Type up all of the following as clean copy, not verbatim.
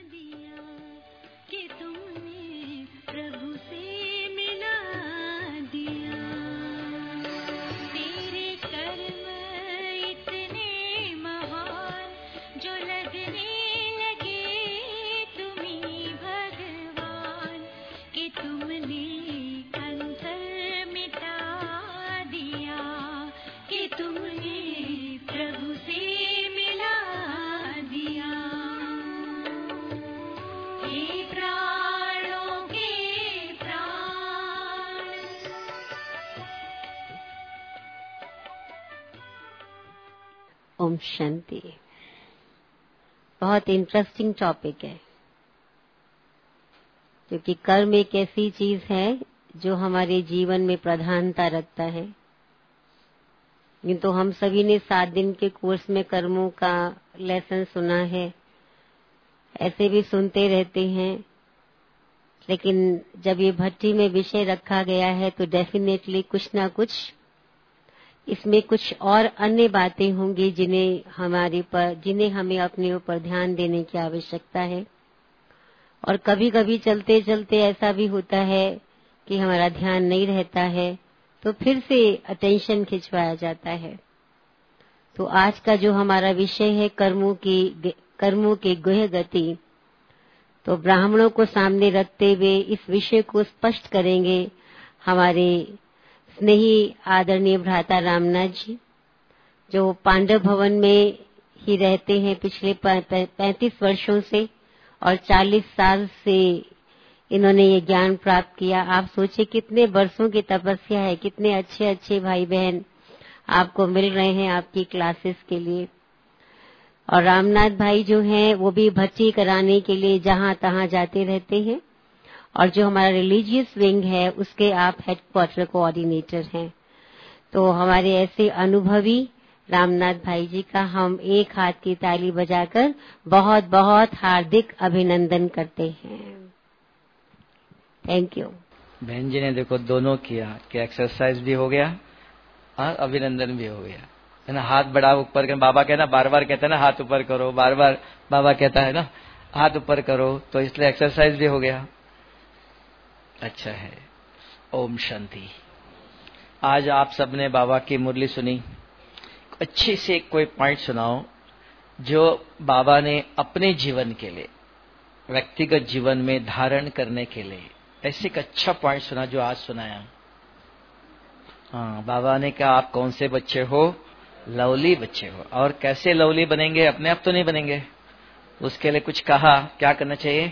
दिया कि तुमने प्रभु से मिला दिया। तेरे कर्म इतने महान जो लगने लगे तुम्हीं भगवान कि तुमने अंतर मिटा दिया कि तुमने प्रभु से मिला दिया। हे प्राणों के प्राण। ओम शांति। बहुत इंटरेस्टिंग टॉपिक है, क्योंकि कर्म एक ऐसी चीज है जो हमारे जीवन में प्रधानता रखता है। ये तो हम सभी ने 7 दिन के कोर्स में कर्मों का लेसन सुना है, ऐसे भी सुनते रहते हैं, लेकिन जब ये भट्टी में विषय रखा गया है तो डेफिनेटली कुछ ना कुछ इसमें कुछ और अन्य बातें होंगी जिन्हें हमें अपने ऊपर ध्यान देने की आवश्यकता है। और कभी कभी चलते चलते ऐसा भी होता है कि हमारा ध्यान नहीं रहता है, तो फिर से अटेंशन खिंचवाया जाता है। तो आज का जो हमारा विषय है कर्मों की गुह्य गति, तो ब्राह्मणों को सामने रखते हुए इस विषय को स्पष्ट करेंगे हमारे स्नेही आदरणीय भ्राता रामनाथ जी, जो पांडव भवन में ही रहते हैं पिछले 35 वर्षों से, और 40 साल से इन्होंने ये ज्ञान प्राप्त किया। आप सोचिए कितने वर्षों की तपस्या है, कितने अच्छे अच्छे भाई बहन आपको मिल रहे हैं आपकी क्लासेस के लिए। और रामनाथ भाई जो हैं वो भी भर्ती कराने के लिए जहां तहां जाते रहते हैं, और जो हमारा रिलीजियस विंग है उसके आप हेडक्वार्टर कोऑर्डिनेटर हैं। तो हमारे ऐसे अनुभवी रामनाथ भाई जी का हम एक हाथ की ताली बजाकर बहुत बहुत हार्दिक अभिनंदन करते हैं। Thank you. बहन जी ने देखो दोनों किया कि एक्सरसाइज भी हो गया और अभिनंदन भी हो गया, है ना। हाथ बढ़ा ऊपर कर, बाबा कहना बार बार कहता है ना हाथ ऊपर करो, बार बार बाबा कहता है ना हाथ ऊपर करो, तो इसलिए एक्सरसाइज भी हो गया। अच्छा है। ओम शांति। आज आप सबने बाबा की मुरली सुनी, अच्छे से कोई पॉइंट सुनाओ जो बाबा ने अपने जीवन के लिए, व्यक्तिगत जीवन में धारण करने के लिए ऐसे एक अच्छा पॉइंट सुना जो आज सुनाया। हाँ, बाबा ने कहा आप कौन से बच्चे हो? लवली बच्चे हो। और कैसे लवली बनेंगे? अपने आप तो नहीं बनेंगे, उसके लिए कुछ कहा, क्या करना चाहिए?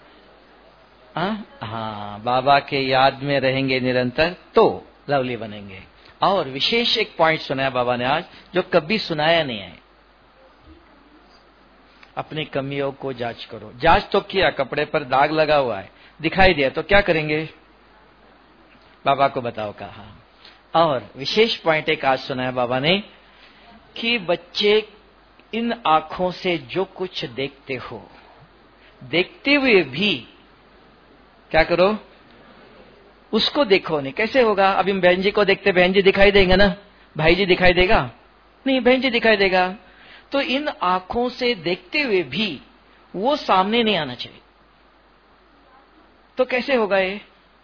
हाँ, बाबा के याद में रहेंगे निरंतर तो लवली बनेंगे। और विशेष एक पॉइंट सुनाया बाबा ने आज जो कभी सुनाया नहीं है। अपनी कमियों को जांच करो। जांच तो किया, कपड़े पर दाग लगा हुआ है, दिखाई दिया तो क्या करेंगे? बाबा को बताओ कहा। और विशेष पॉइंट एक आज सुनाया बाबा ने कि बच्चे इन आंखों से जो कुछ देखते हो, देखते हुए भी क्या करो? उसको देखो नहीं। कैसे होगा? अभी हम बहन जी को देखते, बहन जी दिखाई देंगे ना, भाई जी दिखाई देगा नहीं, बहन जी दिखाई देगा। तो इन आंखों से देखते हुए भी वो सामने नहीं आना चाहिए। तो कैसे होगा ये?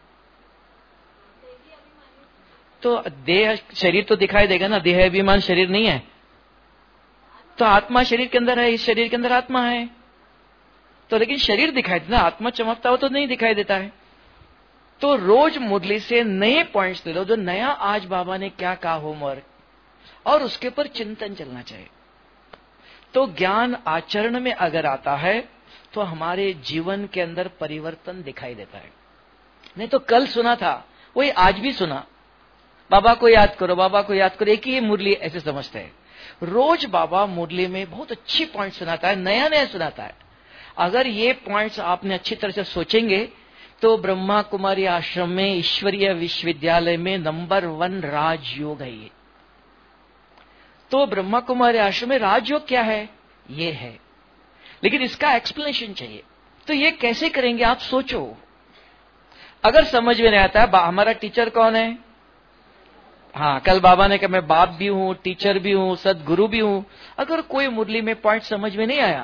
तो देह शरीर तो दिखाई देगा ना, देह अभिमान शरीर नहीं है, तो आत्मा शरीर के अंदर है, इस शरीर के अंदर आत्मा है। तो लेकिन शरीर दिखाई देता, आत्मा चमकता हो तो नहीं दिखाई देता है। तो रोज मुरली से नए पॉइंट्स ले लो, जो नया आज बाबा ने क्या कहा होमवर्क, और उसके ऊपर चिंतन चलना चाहिए। तो ज्ञान आचरण में अगर आता है तो हमारे जीवन के अंदर परिवर्तन दिखाई देता है। नहीं तो कल सुना था वही आज भी सुना, बाबा को याद करो, बाबा को याद करो, एक ही मुरली ऐसे समझते हैं। रोज बाबा मुरली में बहुत अच्छी पॉइंट सुनाता है, नया नया सुनाता है। अगर ये पॉइंट्स आपने अच्छी तरह से सोचेंगे तो ब्रह्मा कुमारी आश्रम में ईश्वरीय विश्वविद्यालय में नंबर 1 राजयोग है ये। तो ब्रह्मा कुमारी आश्रम में राजयोग क्या है? ये है, लेकिन इसका एक्सप्लेनेशन चाहिए। तो ये कैसे करेंगे आप सोचो। अगर समझ में नहीं आता है, हमारा टीचर कौन है? हाँ, कल बाबा ने कहा मैं बाप भी हूं, टीचर भी हूं, सदगुरु भी हूं। अगर कोई मुरली में पॉइंट समझ में नहीं आया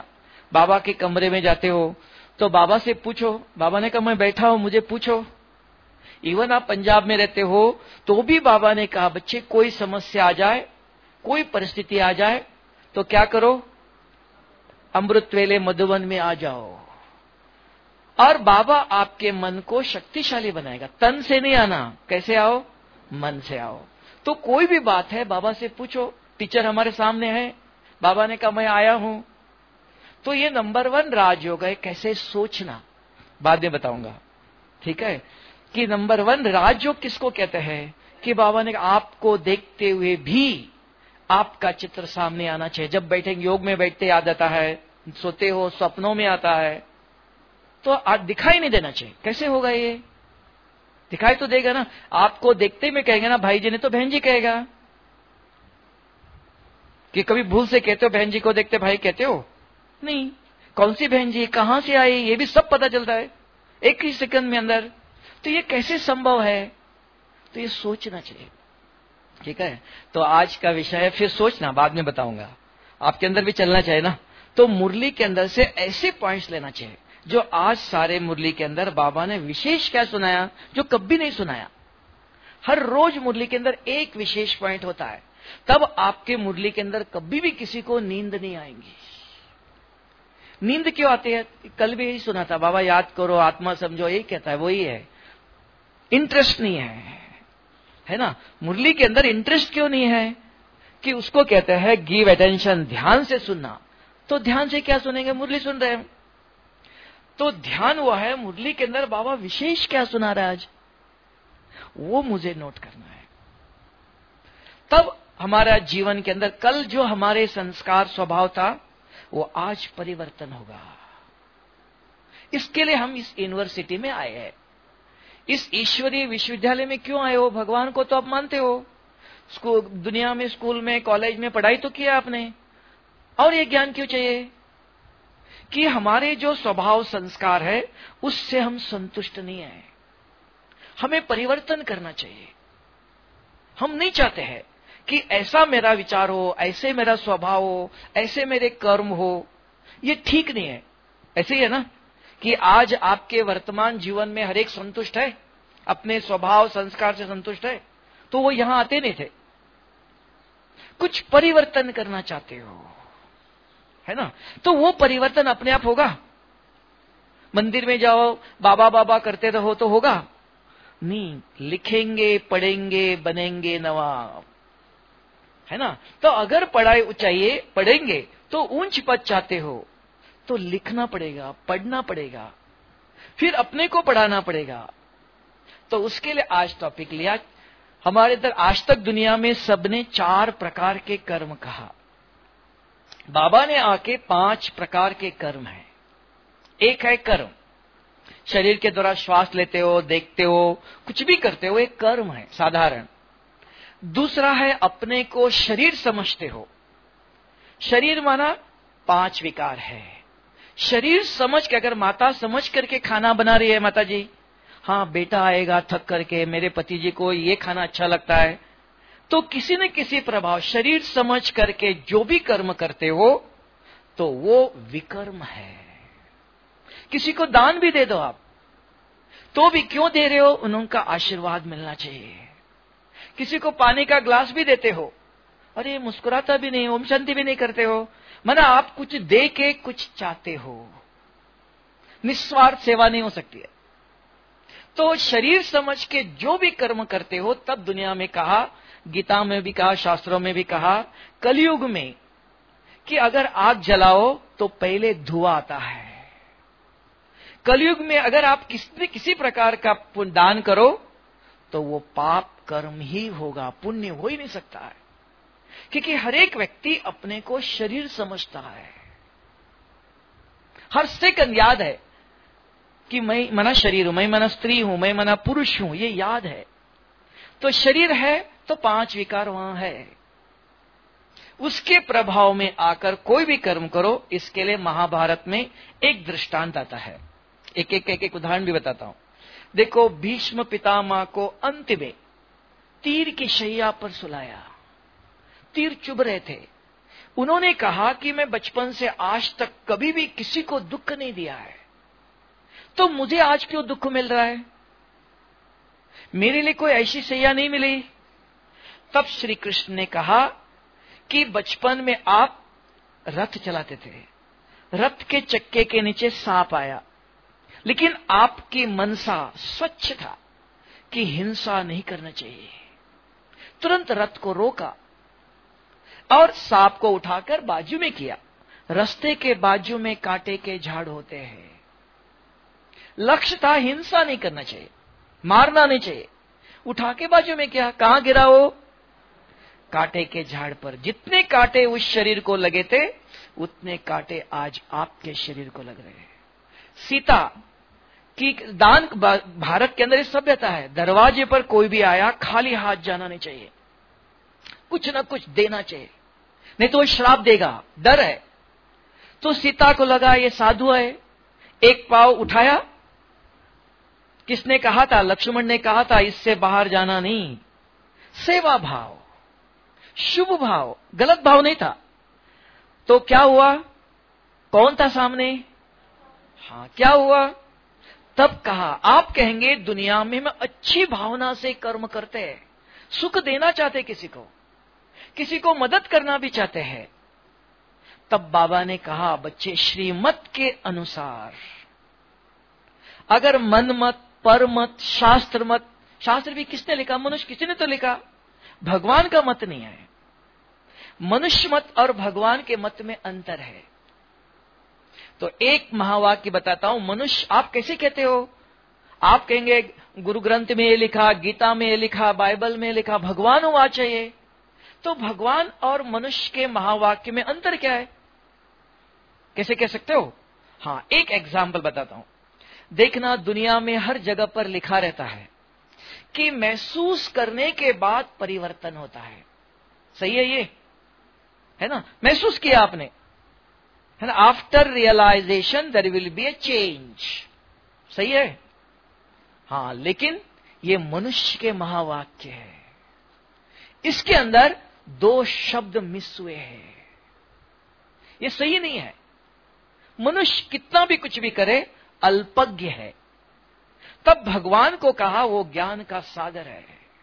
बाबा के कमरे में जाते हो तो बाबा से पूछो, बाबा ने कहा मैं बैठा हूं मुझे पूछो। इवन आप पंजाब में रहते हो तो भी बाबा ने कहा बच्चे कोई समस्या आ जाए, कोई परिस्थिति आ जाए तो क्या करो, अमृत वेले मधुवन में आ जाओ और बाबा आपके मन को शक्तिशाली बनाएगा। तन से नहीं आना, कैसे आओ, मन से आओ। तो कोई भी बात है बाबा से पूछो। टीचर हमारे सामने है, बाबा ने कहा मैं आया हूं। तो ये नंबर 1 राजयोग है, कैसे सोचना, बाद में बताऊंगा, ठीक है। कि नंबर 1 राजयोग किसको कहते हैं कि बाबा ने आपको देखते हुए भी आपका चित्र सामने आना चाहिए। जब बैठेंगे, योग में बैठते याद आता है, सोते हो स्वप्नों में आता है, तो आज दिखाई नहीं देना चाहिए। कैसे होगा ये, दिखाई तो देगा ना। आपको देखते में कहेंगे ना भाई जी ने तो बहन जी कहेगा। कि कभी भूल से कहते हो बहन जी को देखते भाई कहते हो नहीं, कौन सी बहन जी, कहां से आई, ये भी सब पता चलता है एक ही सेकंड में अंदर। तो ये कैसे संभव है, तो ये सोचना चाहिए, ठीक है। तो आज का विषय है फिर सोचना, बाद में बताऊंगा। आपके अंदर भी चलना चाहिए ना। तो मुरली के अंदर से ऐसे पॉइंट्स लेना चाहिए जो आज सारे मुरली के अंदर बाबा ने विशेष क्या सुनाया जो कभी नहीं सुनाया। हर रोज मुरली के अंदर एक विशेष पॉइंट होता है, तब आपके मुरली के अंदर कभी भी किसी को नींद नहीं आएंगी। नींद क्यों आती है, कल भी यही सुना था, बाबा याद करो आत्मा समझो, यही कहता है, वही है। इंटरेस्ट नहीं है ना। मुरली के अंदर इंटरेस्ट क्यों नहीं है कि उसको कहते हैं गिव अटेंशन, ध्यान से सुनना। तो ध्यान से क्या सुनेंगे, मुरली सुन रहे हैं तो ध्यान हुआ है मुरली के अंदर बाबा विशेष क्या सुना रहा है आज, वो मुझे नोट करना है। तब हमारा जीवन के अंदर कल जो हमारे संस्कार स्वभाव था वो आज परिवर्तन होगा। इसके लिए हम इस यूनिवर्सिटी में आए हैं। इस ईश्वरीय विश्वविद्यालय में क्यों आए हो, भगवान को तो आप मानते हो, स्कूल दुनिया में स्कूल में कॉलेज में पढ़ाई तो किया आपने, और ये ज्ञान क्यों चाहिए कि हमारे जो स्वभाव संस्कार है उससे हम संतुष्ट नहीं है, हमें परिवर्तन करना चाहिए। हम नहीं चाहते हैं कि ऐसा मेरा विचार हो, ऐसे मेरा स्वभाव हो, ऐसे मेरे कर्म हो, ये ठीक नहीं है। ऐसे ही है ना कि आज आपके वर्तमान जीवन में हर एक संतुष्ट है, अपने स्वभाव संस्कार से संतुष्ट है, तो वो यहां आते नहीं थे। कुछ परिवर्तन करना चाहते हो, है ना, तो वो परिवर्तन अपने आप होगा। मंदिर में जाओ बाबा बाबा करते रहो तो होगा नहीं, लिखेंगे पढ़ेंगे बनेंगे नवाब, है ना। तो अगर पढ़ाई चाहिए, पढ़ेंगे तो ऊंच पद चाहते हो तो लिखना पड़ेगा, पढ़ना पड़ेगा, फिर अपने को पढ़ाना पड़ेगा। तो उसके लिए आज टॉपिक लिया। हमारे इधर आज तक दुनिया में सबने 4 प्रकार के कर्म कहा, बाबा ने आके 5 प्रकार के कर्म है। एक है कर्म, शरीर के द्वारा श्वास लेते हो, देखते हो, कुछ भी करते हो, एक कर्म है साधारण। दूसरा है अपने को शरीर समझते हो। शरीर माना 5 विकार है। शरीर समझ के, अगर माता समझ करके खाना बना रही है, माता जी हाँ बेटा आएगा थक करके, मेरे पति जी को ये खाना अच्छा लगता है, तो किसी न किसी प्रभाव शरीर समझ करके जो भी कर्म करते हो तो वो विकर्म है। किसी को दान भी दे दो आप, तो भी क्यों दे रहे हो, उनका आशीर्वाद मिलना चाहिए। किसी को पानी का ग्लास भी देते हो, अरे मुस्कुराता भी नहीं, ओम शांति भी नहीं करते हो, माना आप कुछ दे के कुछ चाहते हो। निस्वार्थ सेवा नहीं हो सकती है। तो शरीर समझ के जो भी कर्म करते हो, तब दुनिया में कहा, गीता में भी कहा, शास्त्रों में भी कहा, कलयुग में कि अगर आग जलाओ तो पहले धुआं आता है। कलयुग में अगर आप किसी प्रकार का दान करो तो वो पाप कर्म ही होगा, पुण्य हो ही नहीं सकता है। क्योंकि हर एक व्यक्ति अपने को शरीर समझता है। हर सेकंड याद है कि मैं मना शरीर हूं, मैं मना स्त्री हूं, मैं मना पुरुष हूं, ये याद है। तो शरीर है तो 5 विकार वहां है। उसके प्रभाव में आकर कोई भी कर्म करो। इसके लिए महाभारत में एक दृष्टांत आता है, एक उदाहरण भी बताता हूं। देखो, भीष्म पितामह को अंत में तीर की शैया पर सुलाया, तीर चुभ रहे थे, उन्होंने कहा कि मैं बचपन से आज तक कभी भी किसी को दुख नहीं दिया है, तो मुझे आज क्यों दुख मिल रहा है? मेरे लिए कोई ऐसी सैया नहीं मिली। तब श्री कृष्ण ने कहा कि बचपन में आप रथ चलाते थे, रथ के चक्के के नीचे सांप आया, लेकिन आपकी मनसा स्वच्छ था कि हिंसा नहीं करना चाहिए। तुरंत रथ को रोका और सांप को उठाकर बाजू में किया। रास्ते के बाजू में कांटे के झाड़ होते हैं। लक्ष्य था हिंसा नहीं करना चाहिए, मारना नहीं चाहिए। उठा के बाजू में किया। कहां गिरा वो? कांटे के झाड़ पर। जितने कांटे उस शरीर को लगे थे, उतने कांटे आज आपके शरीर को लग रहे हैं। सीता की दान, भारत के अंदर इस सभ्यता है, दरवाजे पर कोई भी आया खाली हाथ जाना नहीं चाहिए, कुछ ना कुछ देना चाहिए, नहीं तो वो श्राप देगा, डर है। तो सीता को लगा ये साधु है, एक पांव उठाया। किसने कहा था? लक्ष्मण ने कहा था इससे बाहर जाना नहीं। सेवा भाव, शुभ भाव, गलत भाव नहीं था। तो क्या हुआ? कौन था सामने? हाँ, क्या हुआ? तब कहा, आप कहेंगे दुनिया में हम अच्छी भावना से कर्म करते हैं, सुख देना चाहते, किसी को मदद करना भी चाहते हैं। तब बाबा ने कहा, बच्चे श्रीमत के अनुसार, अगर मन मत, पर मत, शास्त्र मत, शास्त्र भी किसने लिखा? मनुष्य, किसी ने तो लिखा, भगवान का मत नहीं है। मनुष्य मत और भगवान के मत में अंतर है। तो एक महावाक्य बताता हूं। मनुष्य आप कैसे कहते हो? आप कहेंगे गुरु ग्रंथ में ये लिखा, गीता में ये लिखा, बाइबल में लिखा, भगवान हुआ चाहिए। तो भगवान और मनुष्य के महावाक्य में अंतर क्या है? कैसे कह सकते हो? हाँ, एक एग्जाम्पल बताता हूं। देखना, दुनिया में हर जगह पर लिखा रहता है कि महसूस करने के बाद परिवर्तन होता है। सही है ये? है ना? महसूस किया आपने, है ना? After realisation there will be a change. सही है? हाँ, लेकिन ये मनुष्य के महावाक्य है। इसके अंदर दो शब्द मिस हुए हैं। ये सही नहीं है। मनुष्य कितना भी कुछ भी करे, अल्पज्ञ है। तब भगवान को कहा वो ज्ञान का सागर है,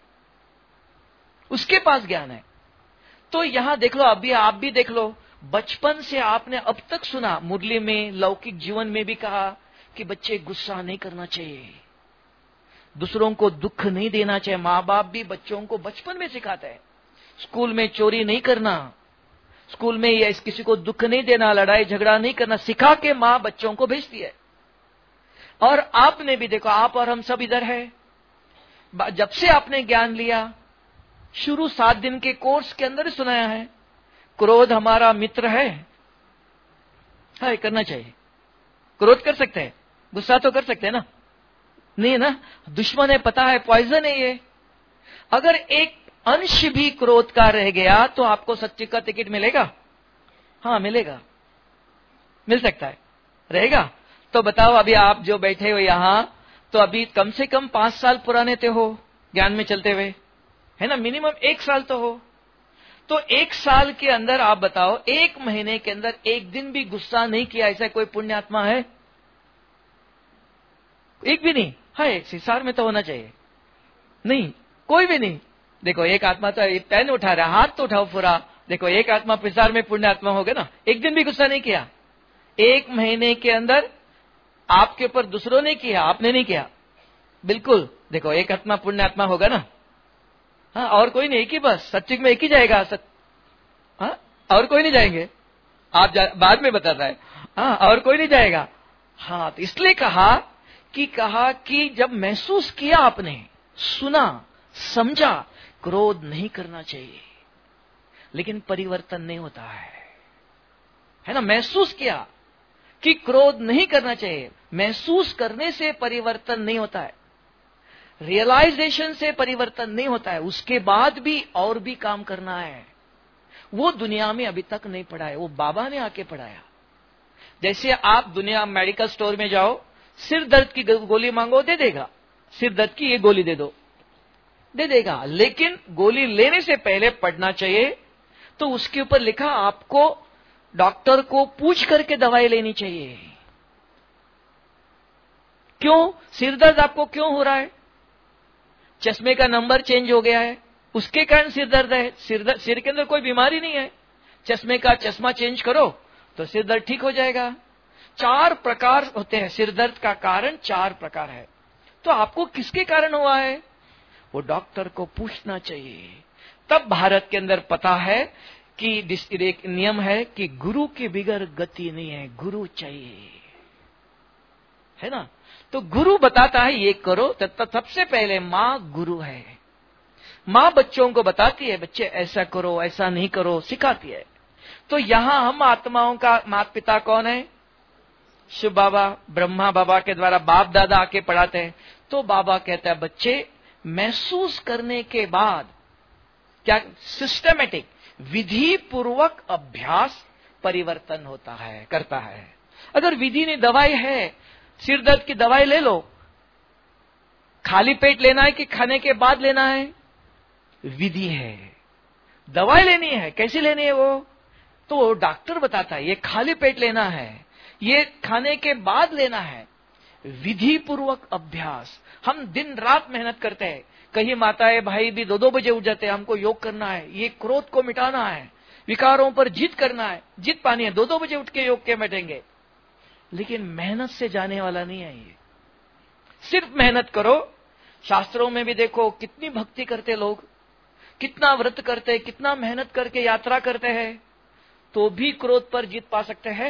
उसके पास ज्ञान है। तो यहां देख लो, अभी आप भी देख लो, बचपन से आपने अब तक सुना, मुरली में, लौकिक जीवन में भी कहा कि बच्चे गुस्सा नहीं करना चाहिए, दूसरों को दुख नहीं देना चाहिए। माँ बाप भी बच्चों को बचपन में सिखाते हैं, स्कूल में चोरी नहीं करना, स्कूल में या किसी को दुख नहीं देना, लड़ाई झगड़ा नहीं करना, सिखा के माँ बच्चों को भेजती है। और आपने भी देखो, आप और हम सब इधर है, जब से आपने ज्ञान लिया, शुरू 7 दिन के कोर्स के अंदर सुनाया है, क्रोध हमारा मित्र है। हाँ, करना चाहिए। क्रोध कर सकते हैं, गुस्सा तो कर सकते हैं ना? नहीं ना, दुश्मन है, पता है, पॉइजन है ये। अगर एक अंश भी क्रोध का रह गया तो आपको सत्य का टिकट मिलेगा? हाँ, मिलेगा, मिल सकता है, रहेगा। तो बताओ, अभी आप जो बैठे हो यहां, तो अभी कम से कम 5 साल पुराने थे हो ज्ञान में चलते हुए, है ना? मिनिमम 1 साल तो हो। तो 1 साल के अंदर आप बताओ, 1 महीने के अंदर 1 दिन भी गुस्सा नहीं किया, ऐसा कोई पुण्यात्मा है? एक भी नहीं है। संसार में तो होना चाहिए। नहीं, कोई भी नहीं। देखो, एक आत्मा तो पेन उठा रहा, हाथ तो उठाओ पूरा। देखो, एक आत्मा संसार में पुण्यात्मा हो गया ना, 1 दिन भी गुस्सा नहीं किया। 1 महीने के अंदर आपके ऊपर दूसरों ने किया, आपने नहीं किया। बिल्कुल, देखो, एक आत्मा पुण्यात्मा होगा ना। हाँ, और कोई नहीं, एक ही बस, सत्युग में एक ही जाएगा। हाँ, और कोई नहीं जाएंगे। आप बाद में बताता है। हाँ, और कोई नहीं जाएगा। हाँ, तो इसलिए कहा कि जब महसूस किया आपने, सुना, समझा, क्रोध नहीं करना चाहिए, लेकिन परिवर्तन नहीं होता है ना? महसूस किया कि क्रोध नहीं करना चाहिए, महसूस करने से परिवर्तन नहीं होता है, रियलाइजेशन से परिवर्तन नहीं होता है। उसके बाद भी और भी काम करना है। वो दुनिया में अभी तक नहीं पढ़ा है, वो बाबा ने आके पढ़ाया। जैसे आप दुनिया मेडिकल स्टोर में जाओ, सिर दर्द की गोली मांगो, दे देगा। सिर दर्द की ये गोली दे दो, दे देगा। लेकिन गोली लेने से पहले पढ़ना चाहिए, तो उसके ऊपर लिखा आपको डॉक्टर को पूछ करके दवाई लेनी चाहिए। क्यों? सिर दर्द आपको क्यों हो रहा है? चश्मे का नंबर चेंज हो गया है, उसके कारण सिर दर्द है। सिर के अंदर कोई बीमारी नहीं है। चश्मे का चश्मा चेंज करो तो सिर दर्द ठीक हो जाएगा। 4 प्रकार होते हैं सिर दर्द का कारण, 4 प्रकार है। तो आपको किसके कारण हुआ है वो डॉक्टर को पूछना चाहिए। तब भारत के अंदर पता है कि एक नियम है कि गुरु के बिगर गति नहीं है, गुरु चाहिए, है ना। तो गुरु बताता है ये करो, तब सबसे पहले माँ गुरु है। माँ बच्चों को बताती है बच्चे ऐसा करो ऐसा नहीं करो, सिखाती है। तो यहां हम आत्माओं का माता पिता कौन है? शिव बाबा, ब्रह्मा बाबा के द्वारा बाप दादा आके पढ़ाते हैं। तो बाबा कहता है बच्चे महसूस करने के बाद क्या सिस्टमेटिक विधि पूर्वक अभ्यास परिवर्तन होता है, करता है। अगर विधि नहीं, दवाई है, सिर दर्द की दवाई ले लो, खाली पेट लेना है कि खाने के बाद लेना है? विधि है, दवाई लेनी है, कैसी लेनी है वो तो डॉक्टर बताता है। ये खाली पेट लेना है, ये खाने के बाद लेना है। विधि पूर्वक अभ्यास। हम दिन रात मेहनत करते हैं। कहीं माताएं भाई भी 2-2 बजे उठ जाते हैं, हमको योग करना है, ये क्रोध को मिटाना है, विकारों पर जीत करना है, जीत पानी है, 2-2 बजे उठ के योग के बैठेंगे। लेकिन मेहनत से जाने वाला नहीं है ये। सिर्फ मेहनत करो। शास्त्रों में भी देखो कितनी भक्ति करते लोग, कितना व्रत करते, कितना मेहनत करके यात्रा करते हैं, तो भी क्रोध पर जीत पा सकते हैं?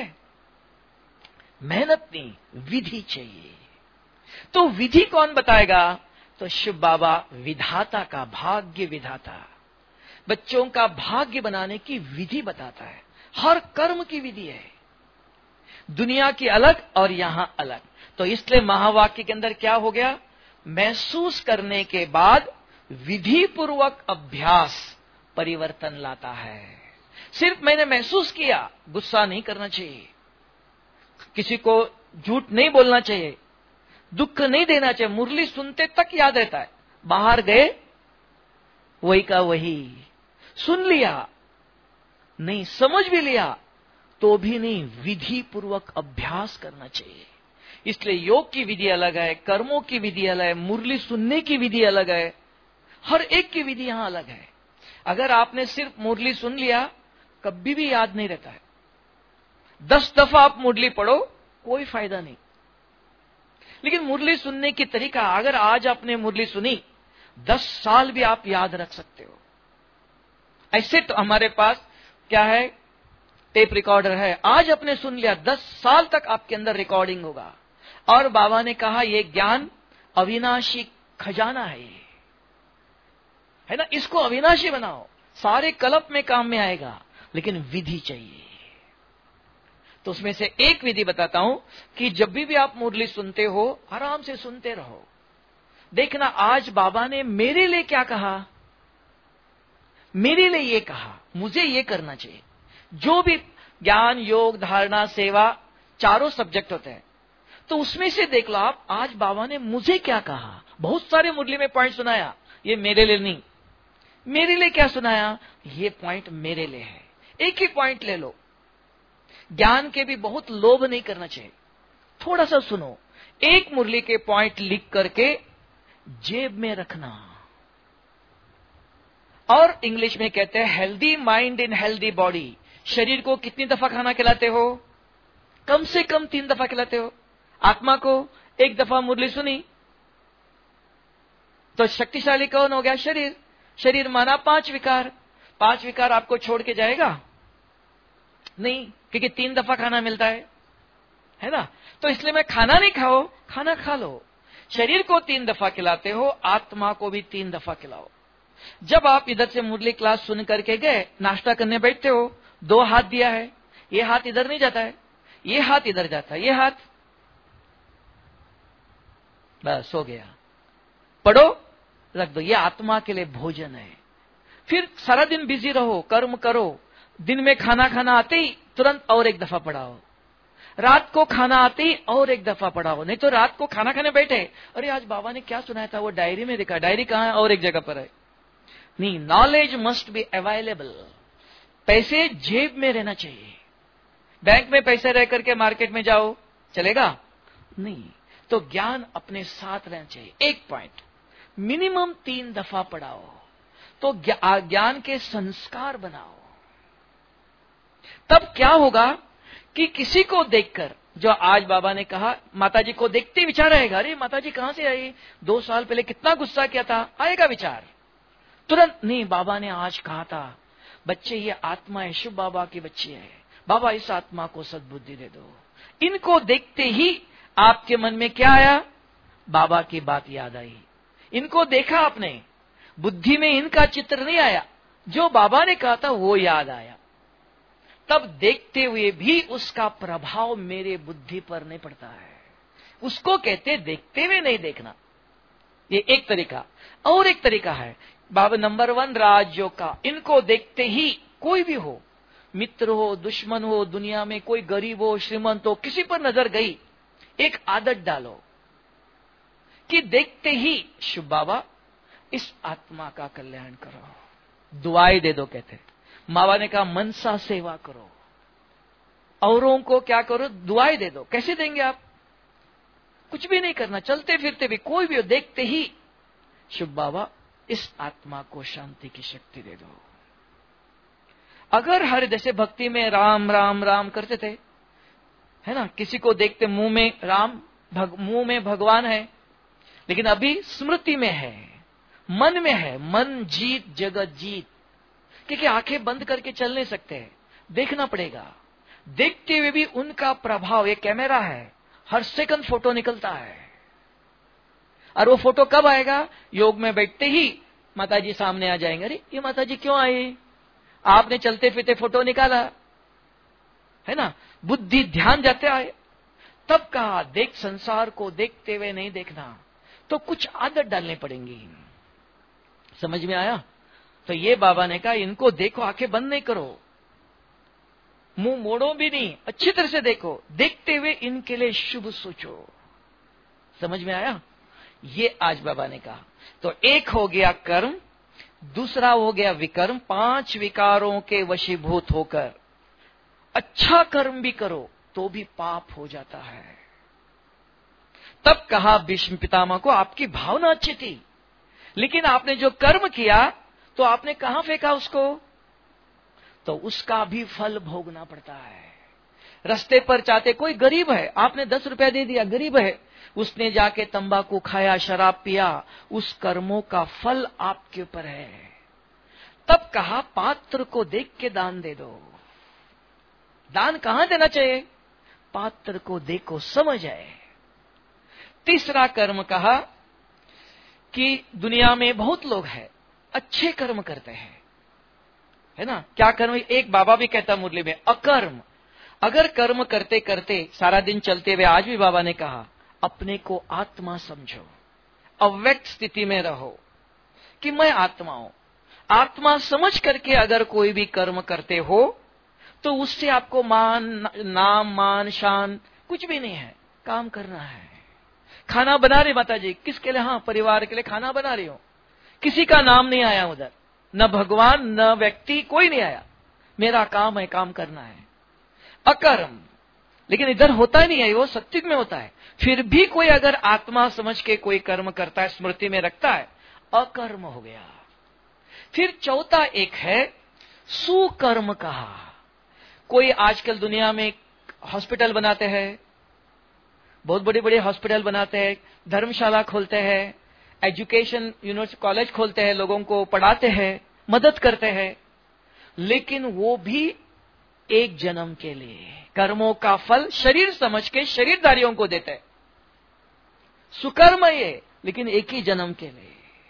मेहनत नहीं, विधि चाहिए। तो विधि कौन बताएगा? तो शिव बाबा विधाता का, भाग्य विधाता, बच्चों का भाग्य बनाने की विधि बताता है। हर कर्म की विधि है, दुनिया की अलग और यहां अलग। तो इसलिए महावाक्य के अंदर क्या हो गया? महसूस करने के बाद विधि पूर्वक अभ्यास परिवर्तन लाता है। सिर्फ मैंने महसूस किया, गुस्सा नहीं करना चाहिए, किसी को झूठ नहीं बोलना चाहिए, दुख नहीं देना चाहिए। मुरली सुनते तक याद रहता है, बाहर गए वही का वही, सुन लिया नहीं, समझ भी लिया तो भी नहीं, विधि पूर्वक अभ्यास करना चाहिए। इसलिए योग की विधि अलग है, कर्मों की विधि अलग है, मुरली सुनने की विधि अलग है, हर एक की विधि यहां अलग है। अगर आपने सिर्फ मुरली सुन लिया, कभी भी याद नहीं रहता है। 10 दफा आप मुरली पढ़ो, कोई फायदा नहीं। लेकिन मुरली सुनने की तरीका, अगर आज आपने मुरली सुनी, 10 साल भी आप याद रख सकते हो। ऐसे तो हमारे पास क्या है, टेप रिकॉर्डर है, आज आपने सुन लिया, 10 साल तक आपके अंदर रिकॉर्डिंग होगा। और बाबा ने कहा ये ज्ञान अविनाशी खजाना है, ये है ना, इसको अविनाशी बनाओ, सारे कल्प में काम में आएगा, लेकिन विधि चाहिए। तो उसमें से एक विधि बताता हूं कि जब भी आप मुरली सुनते हो, आराम से सुनते रहो। देखना आज बाबा ने मेरे लिए क्या कहा, मेरे लिए ये कहा, मुझे ये करना चाहिए। जो भी ज्ञान, योग, धारणा, सेवा, चारों सब्जेक्ट होते हैं, तो उसमें से देख लो आप, आज बाबा ने मुझे क्या कहा। बहुत सारे मुरली में पॉइंट सुनाया, ये मेरे लिए नहीं। मेरे लिए क्या सुनाया, ये पॉइंट मेरे लिए है। एक ही पॉइंट ले लो। ज्ञान के भी बहुत लोभ नहीं करना चाहिए, थोड़ा सा सुनो। एक मुरली के पॉइंट लिख करके जेब में रखना। और इंग्लिश में कहते हैं healthy mind in healthy body. शरीर को कितनी दफा खाना खिलाते हो? कम से कम 3 दफा खिलाते हो। आत्मा को 1 दफा मुरली सुनी तो शक्तिशाली कौन हो गया? शरीर। शरीर माना 5 विकार। 5 विकार आपको छोड़ के जाएगा नहीं, क्योंकि 3 दफा खाना मिलता है ना। तो इसलिए मैं खाना नहीं खाओ, खाना खा लो। शरीर को 3 दफा खिलाते हो, आत्मा को भी 3 दफा खिलाओ। जब आप इधर से मुरली क्लास सुन करके गए, नाश्ता करने बैठते हो, 2 हाथ दिया है, ये हाथ इधर नहीं जाता है, ये हाथ इधर जाता है, ये हाथ, बस हो गया, पढ़ो, रख दो। ये आत्मा के लिए भोजन है। फिर सारा दिन बिजी रहो, कर्म करो। दिन में खाना खाना आते ही तुरंत और 1 दफा पढ़ाओ। रात को खाना आते ही और 1 दफा पढ़ाओ। नहीं तो रात को खाना खाने बैठे, अरे आज बाबा ने क्या सुनाया था, वो डायरी में लिखा, डायरी कहां है, और एक जगह पर है। नहीं, नॉलेज मस्ट बी अवेलेबल। पैसे जेब में रहना चाहिए। बैंक में पैसे रह करके मार्केट में जाओ, चलेगा नहीं। तो ज्ञान अपने साथ रहना चाहिए। एक पॉइंट मिनिमम 3 दफा पढ़ाओ, तो ज्ञान के संस्कार बनाओ। तब क्या होगा कि किसी को देखकर, जो आज बाबा ने कहा, माताजी को देखते ही विचार आएगा, अरे माताजी कहां से आई, 2 साल पहले कितना गुस्सा किया था, आएगा विचार तुरंत। नहीं, बाबा ने आज कहा था, बच्चे ये आत्मा है, शिव बाबा की बच्ची है, बाबा इस आत्मा को सद्बुद्धि दे दो। इनको देखते ही आपके मन में क्या आया, बाबा की बात याद आई। इनको देखा आपने, बुद्धि में इनका चित्र नहीं आया, जो बाबा ने कहा था वो याद आया। तब देखते हुए भी उसका प्रभाव मेरे बुद्धि पर नहीं पड़ता है। उसको कहते देखते हुए नहीं देखना। ये एक तरीका। और एक तरीका है बाबा नंबर 1 राजयोग का, इनको देखते ही कोई भी हो, मित्र हो, दुश्मन हो, दुनिया में कोई गरीब हो, श्रीमंत हो, किसी पर नजर गई, एक आदत डालो कि देखते ही शिव बाबा इस आत्मा का कल्याण करो, दुआएं दे दो। कहते मावा ने कहा मनसा सेवा करो, औरों को क्या करो, दुआएं दे दो। कैसे देंगे आप, कुछ भी नहीं करना, चलते फिरते भी कोई भी हो, देखते ही शिव बाबा इस आत्मा को शांति की शक्ति दे दो। अगर हर जैसे भक्ति में राम राम राम करते थे, है ना, किसी को देखते मुंह में राम, मुंह में भगवान है, लेकिन अभी स्मृति में है, मन में है, मन जीत जगत जीत, क्योंकि आंखें बंद करके चल नहीं सकते, देखना पड़ेगा। देखते हुए भी उनका प्रभाव, ये कैमरा है, हर सेकंड फोटो निकलता है। और वो फोटो कब आएगा, योग में बैठते ही माताजी सामने आ जाएंगे, अरे ये माताजी क्यों आई, आपने चलते फिरते फोटो निकाला, है ना, बुद्धि ध्यान जाते आए। तब कहा देख, संसार को देखते हुए नहीं देखना, तो कुछ आदत डालनी पड़ेंगी। समझ में आया? तो ये बाबा ने कहा इनको देखो, आंखें बंद नहीं करो, मुंह मोड़ो भी नहीं, अच्छी तरह से देखो, देखते हुए इनके लिए शुभ सोचो। समझ में आया? ये आज बाबा ने कहा। तो एक हो गया कर्म, दूसरा हो गया विकर्म। 5 विकारों के वशीभूत होकर अच्छा कर्म भी करो तो भी पाप हो जाता है। तब कहा भीष्म पितामह को, आपकी भावना अच्छी थी, लेकिन आपने जो कर्म किया तो आपने कहां फेंका उसको, तो उसका भी फल भोगना पड़ता है। रास्ते पर चाहते, कोई गरीब है, आपने 10 रुपया दे दिया, गरीब है, उसने जाके तंबाकू खाया, शराब पिया, उस कर्मों का फल आपके ऊपर है। तब कहा पात्र को देख के दान दे दो। दान कहां देना चाहिए, पात्र को देखो, समझ आए। तीसरा कर्म कहा कि दुनिया में बहुत लोग हैं अच्छे कर्म करते हैं, है ना। क्या कर्म, एक बाबा भी कहता मुरली में, अकर्म। अगर कर्म करते करते सारा दिन चलते हुए, आज भी बाबा ने कहा अपने को आत्मा समझो, अव्यक्त स्थिति में रहो कि मैं आत्मा हूं। आत्मा समझ करके अगर कोई भी कर्म करते हो तो उससे आपको नाम मान शान कुछ भी नहीं है, काम करना है। खाना बना रही माता जी, किसके लिए, हाँ परिवार के लिए खाना बना रही हो, किसी का नाम नहीं आया उधर, न भगवान न व्यक्ति, कोई नहीं आया, मेरा काम है, काम करना है, अकर्म। लेकिन इधर होता ही नहीं है, वो सत्युग में होता है। फिर भी कोई अगर आत्मा समझ के कोई कर्म करता है, स्मृति में रखता है, अकर्म हो गया। फिर चौथा एक है सुकर्म कहा। कोई आजकल दुनिया में हॉस्पिटल बनाते हैं, बहुत बड़े बड़े हॉस्पिटल बनाते हैं, धर्मशाला खोलते हैं, एजुकेशन यूनिवर्सिटी कॉलेज खोलते हैं, लोगों को पढ़ाते हैं, मदद करते हैं, लेकिन वो भी एक जन्म के लिए, कर्मों का फल शरीर समझ के शरीरधारियों को देते हैं। सुकर्म ये, लेकिन एक ही जन्म के लिए।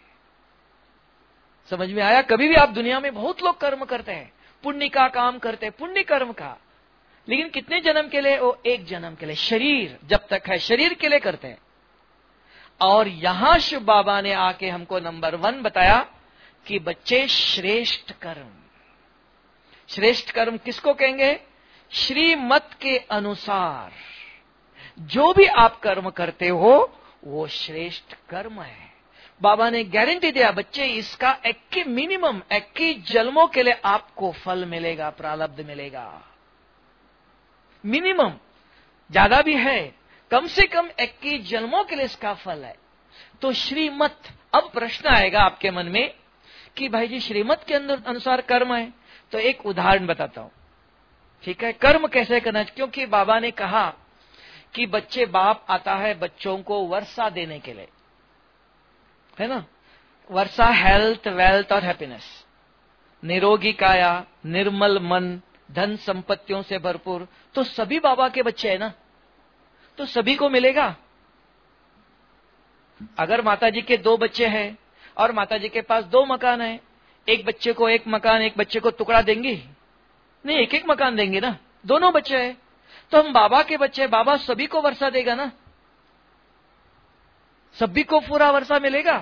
समझ में आया? कभी भी आप दुनिया में बहुत लोग कर्म करते हैं, पुण्य का काम करते हैं, पुण्य कर्म का, लेकिन कितने जन्म के लिए, वो एक जन्म के लिए, शरीर जब तक है शरीर के लिए करते हैं। और यहां शिव बाबा ने आके हमको नंबर 1 बताया कि बच्चे श्रेष्ठ कर्म। श्रेष्ठ कर्म किसको कहेंगे, श्रीमत के अनुसार जो भी आप कर्म करते हो वो श्रेष्ठ कर्म है। बाबा ने गारंटी दिया, बच्चे इसका 21 मिनिमम 21 जन्मों के लिए आपको फल मिलेगा, प्रारब्ध मिलेगा। मिनिमम, ज्यादा भी है, कम से कम 21 जन्मों के लिए इसका फल है। तो श्रीमत, अब प्रश्न आएगा आपके मन में कि भाई जी श्रीमत के अंदर अनुसार कर्म है, तो एक उदाहरण बताता हूं, ठीक है। कर्म कैसे करना, क्योंकि बाबा ने कहा कि बच्चे, बाप आता है बच्चों को वर्षा देने के लिए, है ना। वर्षा हेल्थ, वेल्थ और हैप्पीनेस, निरोगी काया, निर्मल मन, धन संपत्तियों से भरपूर, तो सभी बाबा के बच्चे हैं ना, तो सभी को मिलेगा। अगर माताजी के 2 बच्चे हैं और माताजी के पास 2 मकान है, एक बच्चे को एक मकान, एक बच्चे को टुकड़ा देंगी? नहीं, एक एक मकान देंगे ना, दोनों बच्चे हैं। तो हम बाबा के बच्चे, बाबा सभी को वर्षा देगा ना, सभी को पूरा वर्षा मिलेगा।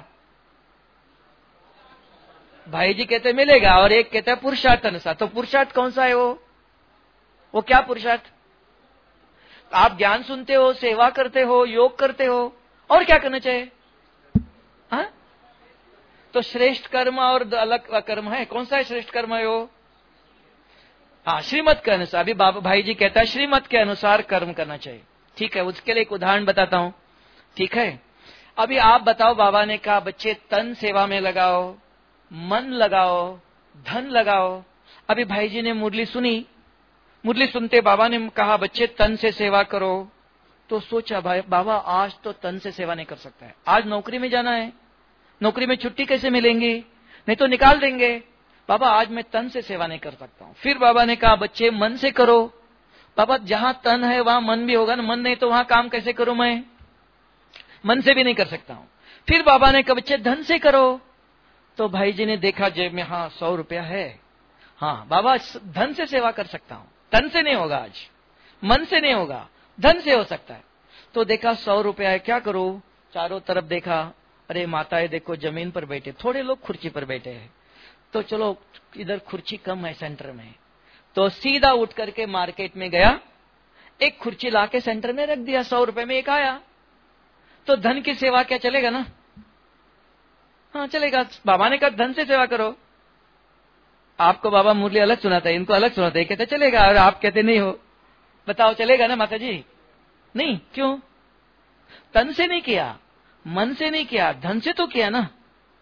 भाई जी कहते मिलेगा, और एक कहते हैं पुरुषार्थ अनुसार। तो पुरुषार्थ कौन सा है? वो क्या पुरुषार्थ? आप ज्ञान सुनते हो, सेवा करते हो, योग करते हो, और क्या करना चाहिए? हाँ, तो श्रेष्ठ कर्म और अलग कर्म है, कौन सा है श्रेष्ठ कर्म है? वो हाँ, श्रीमत के अनुसार। अभी बाबा भाई जी कहता है श्रीमत के अनुसार कर्म करना चाहिए, ठीक है। उसके लिए एक उदाहरण बताता हूं, ठीक है। अभी आप बताओ, बाबा ने कहा बच्चे तन सेवा में लगाओ, मन लगाओ, धन लगाओ। अभी भाई जी ने मुरली सुनी, मुरली सुनते बाबा ने कहा बच्चे तन से सेवा करो, तो सोचा भाई बाबा आज तो तन से सेवा नहीं कर सकता है, आज नौकरी में जाना है, नौकरी में छुट्टी कैसे मिलेंगी, नहीं तो निकाल देंगे, बाबा आज मैं तन से सेवा नहीं कर सकता हूं। फिर बाबा ने कहा बच्चे मन से करो। बाबा जहां तन है वहां मन भी होगा ना, मन नहीं तो वहां काम कैसे करूं, मैं मन से भी नहीं कर सकता हूं। फिर बाबा ने कहा बच्चे धन से करो। तो भाई जी ने देखा जेब में, हाँ 100 रुपया है, हाँ बाबा धन से सेवा कर सकता हूं, तन से नहीं होगा, आज मन से नहीं होगा, धन से हो सकता है। तो देखा 100 रुपया है, क्या करूं, चारों तरफ देखा, अरे माताएं देखो जमीन पर बैठे, थोड़े लोग कुर्सी पर बैठे हैं, तो चलो इधर कुर्सी कम है सेंटर में, तो सीधा उठ करके मार्केट में गया, एक कुर्सी लाके सेंटर में रख दिया, 100 रुपए में एक आया। तो धन की सेवा क्या चलेगा ना? हाँ चलेगा। बाबा ने कहा धन से सेवा करो। आपको बाबा मुरली अलग सुनाता है, इनको अलग सुनाता है, कहते चलेगा, और आप कहते नहीं हो। बताओ चलेगा ना माता जी? नहीं, क्यों? तन से नहीं किया, मन से नहीं किया, धन से तो किया ना।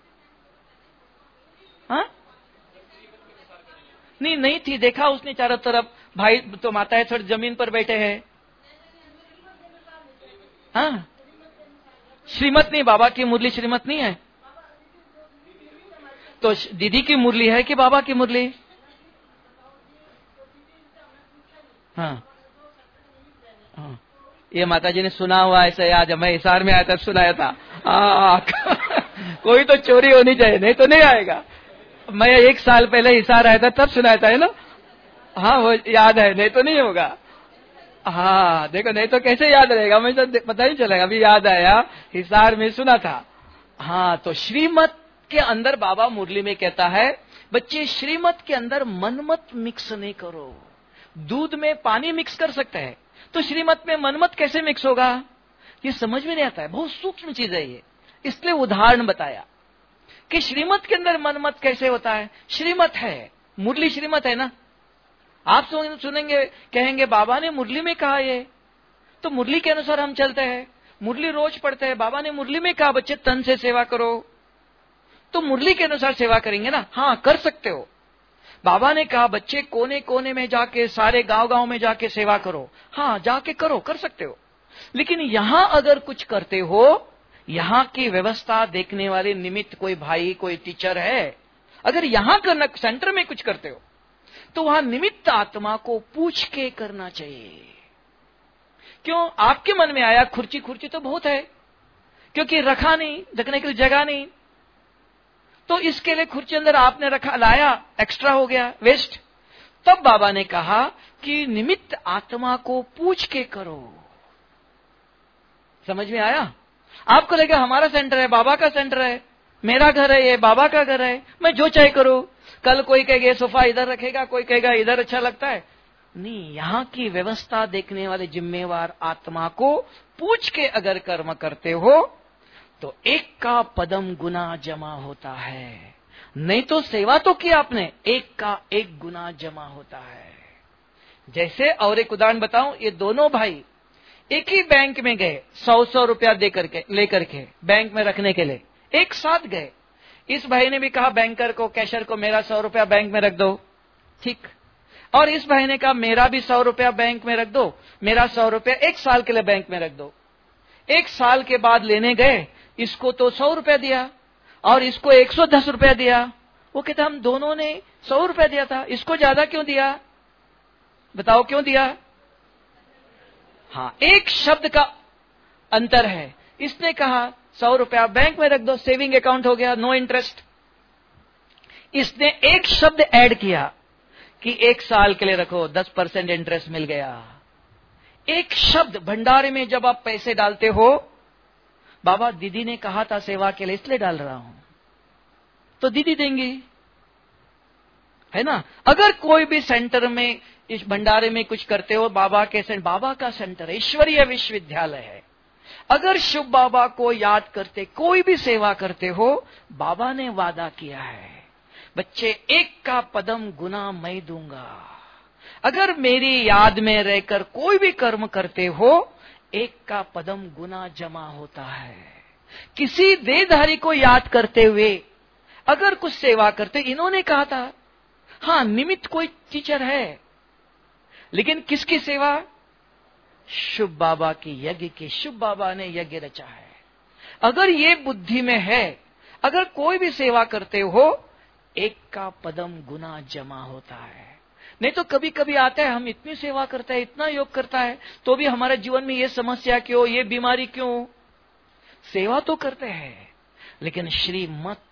हाँ नहीं थी, देखा उसने चारों तरफ, भाई तो माता है थोड़ी जमीन पर बैठे हैं। हाँ श्रीमत नहीं, बाबा की मुरली श्रीमत नहीं है, तो दीदी की मुरली है कि बाबा की मुरली? हाँ हाँ, ये माताजी ने सुना हुआ ऐसा याद है, मैं हिसार में आया तब सुनाया था। कोई तो चोरी होनी चाहिए, नहीं तो नहीं आएगा। मैं 1 साल पहले हिसार आया था तब सुनाया था, है ना? हाँ वो याद है, नहीं तो नहीं होगा। हाँ देखो, नहीं तो कैसे याद रहेगा, मुझे तो पता ही चलेगा। अभी याद आया, हिसार में सुना था। हाँ, तो श्रीमत के अंदर बाबा मुरली में कहता है बच्चे श्रीमत के अंदर मनमत मिक्स नहीं करो। दूध में पानी मिक्स कर सकते हैं, तो श्रीमत में मनमत कैसे मिक्स होगा? ये समझ में नहीं आता है, बहुत सूक्ष्म चीज है ये। इसलिए उदाहरण बताया कि श्रीमत के अंदर मनमत कैसे होता है। श्रीमत है, मुरली श्रीमत है ना। आप सुनेंगे, कहेंगे बाबा ने मुरली में कहा ये, तो मुरली के अनुसार हम चलते हैं, मुरली रोज पढ़ते हैं। बाबा ने मुरली में कहा बच्चे तन से सेवा करो, तो मुरली के अनुसार सेवा करेंगे ना। हाँ कर सकते हो। बाबा ने कहा बच्चे कोने कोने में जाके, सारे गांव गांव में जाके सेवा करो, हाँ जाके करो, कर सकते हो। लेकिन यहां अगर कुछ करते हो, यहां की व्यवस्था देखने वाले निमित्त कोई भाई, कोई टीचर है, अगर यहां करना, सेंटर में कुछ करते हो, तो वहां निमित्त आत्मा को पूछ के करना चाहिए। क्यों? आपके मन में आया खुर्ची तो बहुत है, क्योंकि रखा नहीं, रखने के लिए जगह नहीं, तो इसके लिए खुर्ची अंदर आपने रखा, लाया, एक्स्ट्रा हो गया, वेस्ट। तब बाबा ने कहा कि निमित्त आत्मा को पूछ के करो। समझ में आया? आपको लगेगा हमारा सेंटर है, बाबा का सेंटर है, मेरा घर है, ये बाबा का घर है, मैं जो चाहे करूं। कल कोई कहेगा सोफा इधर रखेगा, कोई कहेगा इधर अच्छा लगता है। नहीं, यहां की व्यवस्था देखने वाले जिम्मेवार आत्मा को पूछ के अगर कर्म करते हो, तो एक का पदम गुना जमा होता है। नहीं तो सेवा तो की आपने, एक का एक गुना जमा होता है। जैसे और एक उदाहरण बताऊं, ये दोनों भाई एक ही बैंक में गए, 100 रुपया लेकर के बैंक में रखने के लिए एक साथ गए। इस भाई ने भी कहा बैंकर को, कैशियर को, मेरा 100 रुपया बैंक में रख दो, ठीक। और इस भाई ने कहा मेरा भी 100 रुपया बैंक में रख दो, मेरा 100 रुपया 1 साल के लिए बैंक में रख दो। 1 साल के बाद लेने गए, इसको तो 100 रुपया दिया और इसको 110 रुपया दिया। वो कहता हम दोनों ने 100 रुपया दिया था, इसको ज्यादा क्यों दिया? बताओ क्यों दिया? हाँ, एक शब्द का अंतर है। इसने कहा 100 रुपया बैंक में रख दो, सेविंग अकाउंट हो गया, नो इंटरेस्ट। इसने एक शब्द ऐड किया कि 1 साल के लिए रखो, 10% इंटरेस्ट मिल गया। एक शब्द, भंडारे में जब आप पैसे डालते हो, बाबा दीदी ने कहा था सेवा के लिए इसलिए डाल रहा हूं, तो दीदी देंगी, है ना। अगर कोई भी सेंटर में, इस भंडारे में कुछ करते हो, बाबा का सेंटर ईश्वरीय विश्वविद्यालय है, अगर शिव बाबा को याद करते कोई भी सेवा करते हो, बाबा ने वादा किया है, बच्चे एक का पदम गुना मैं दूंगा। अगर मेरी याद में रहकर कोई भी कर्म करते हो, एक का पदम गुना जमा होता है। किसी देहधारी को याद करते हुए अगर कुछ सेवा करते, इन्होंने कहा था, हाँ निमित्त कोई टीचर है, लेकिन किसकी सेवा? शिव बाबा की यज्ञ की। शिव बाबा ने यज्ञ रचा है। अगर ये बुद्धि में है, अगर कोई भी सेवा करते हो, एक का पदम गुना जमा होता है। नहीं तो कभी कभी आता है, हम इतनी सेवा करते हैं, इतना योग करता है, तो भी हमारे जीवन में ये समस्या क्यों, ये बीमारी क्यों? सेवा तो करते हैं, लेकिन श्रीमत,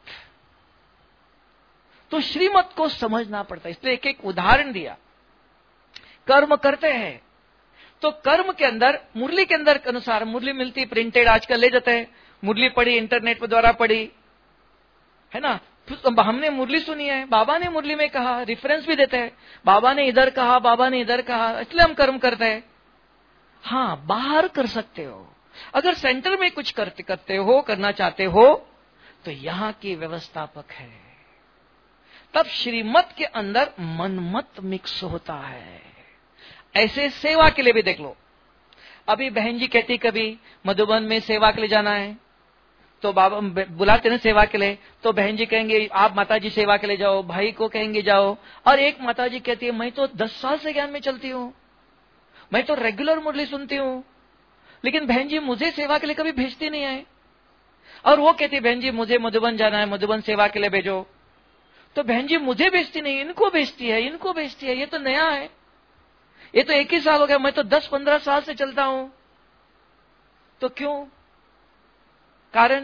तो श्रीमत को समझना पड़ता है। इसलिए एक एक उदाहरण दिया। कर्म करते हैं तो कर्म के अंदर, मुरली के अंदर के अनुसार, मुरली मिलती प्रिंटेड आजकल ले जाते हैं, मुरली पढ़ी, इंटरनेट द्वारा पढ़ी, है ना। हमने मुरली सुनी है, बाबा ने मुरली में कहा, रेफरेंस भी देते हैं, बाबा ने इधर कहा, बाबा ने इधर कहा, इसलिए हम कर्म करते हैं। हाँ, बाहर कर सकते हो। अगर सेंटर में कुछ करते हो, करना चाहते हो, तो यहां की व्यवस्थापक है। तब श्रीमत के अंदर मनमत मिक्स होता है। ऐसे सेवा के लिए भी देख लो। अभी बहन जी कहती कभी मधुबन में सेवा के लिए जाना है, तो बाबा बुलाते हैं सेवा के लिए, तो बहन जी कहेंगे आप माताजी सेवा के लिए जाओ, भाई को कहेंगे जाओ। और एक माताजी कहती है मैं तो 10 साल से ज्ञान में चलती हूँ, मैं तो रेगुलर मुरली सुनती हूँ, लेकिन बहन जी मुझे सेवा के लिए कभी भेजती नहीं है। और वो कहती बहन जी मुझे मधुबन जाना है, मधुबन सेवा के लिए भेजो। तो बहन जी मुझे भेजती नहीं, इनको भेजती है, इनको भेजती है। ये तो नया है, ये तो 1 ही साल हो गया, मैं तो 10-15 साल से चलता हूं। तो क्यों? कारण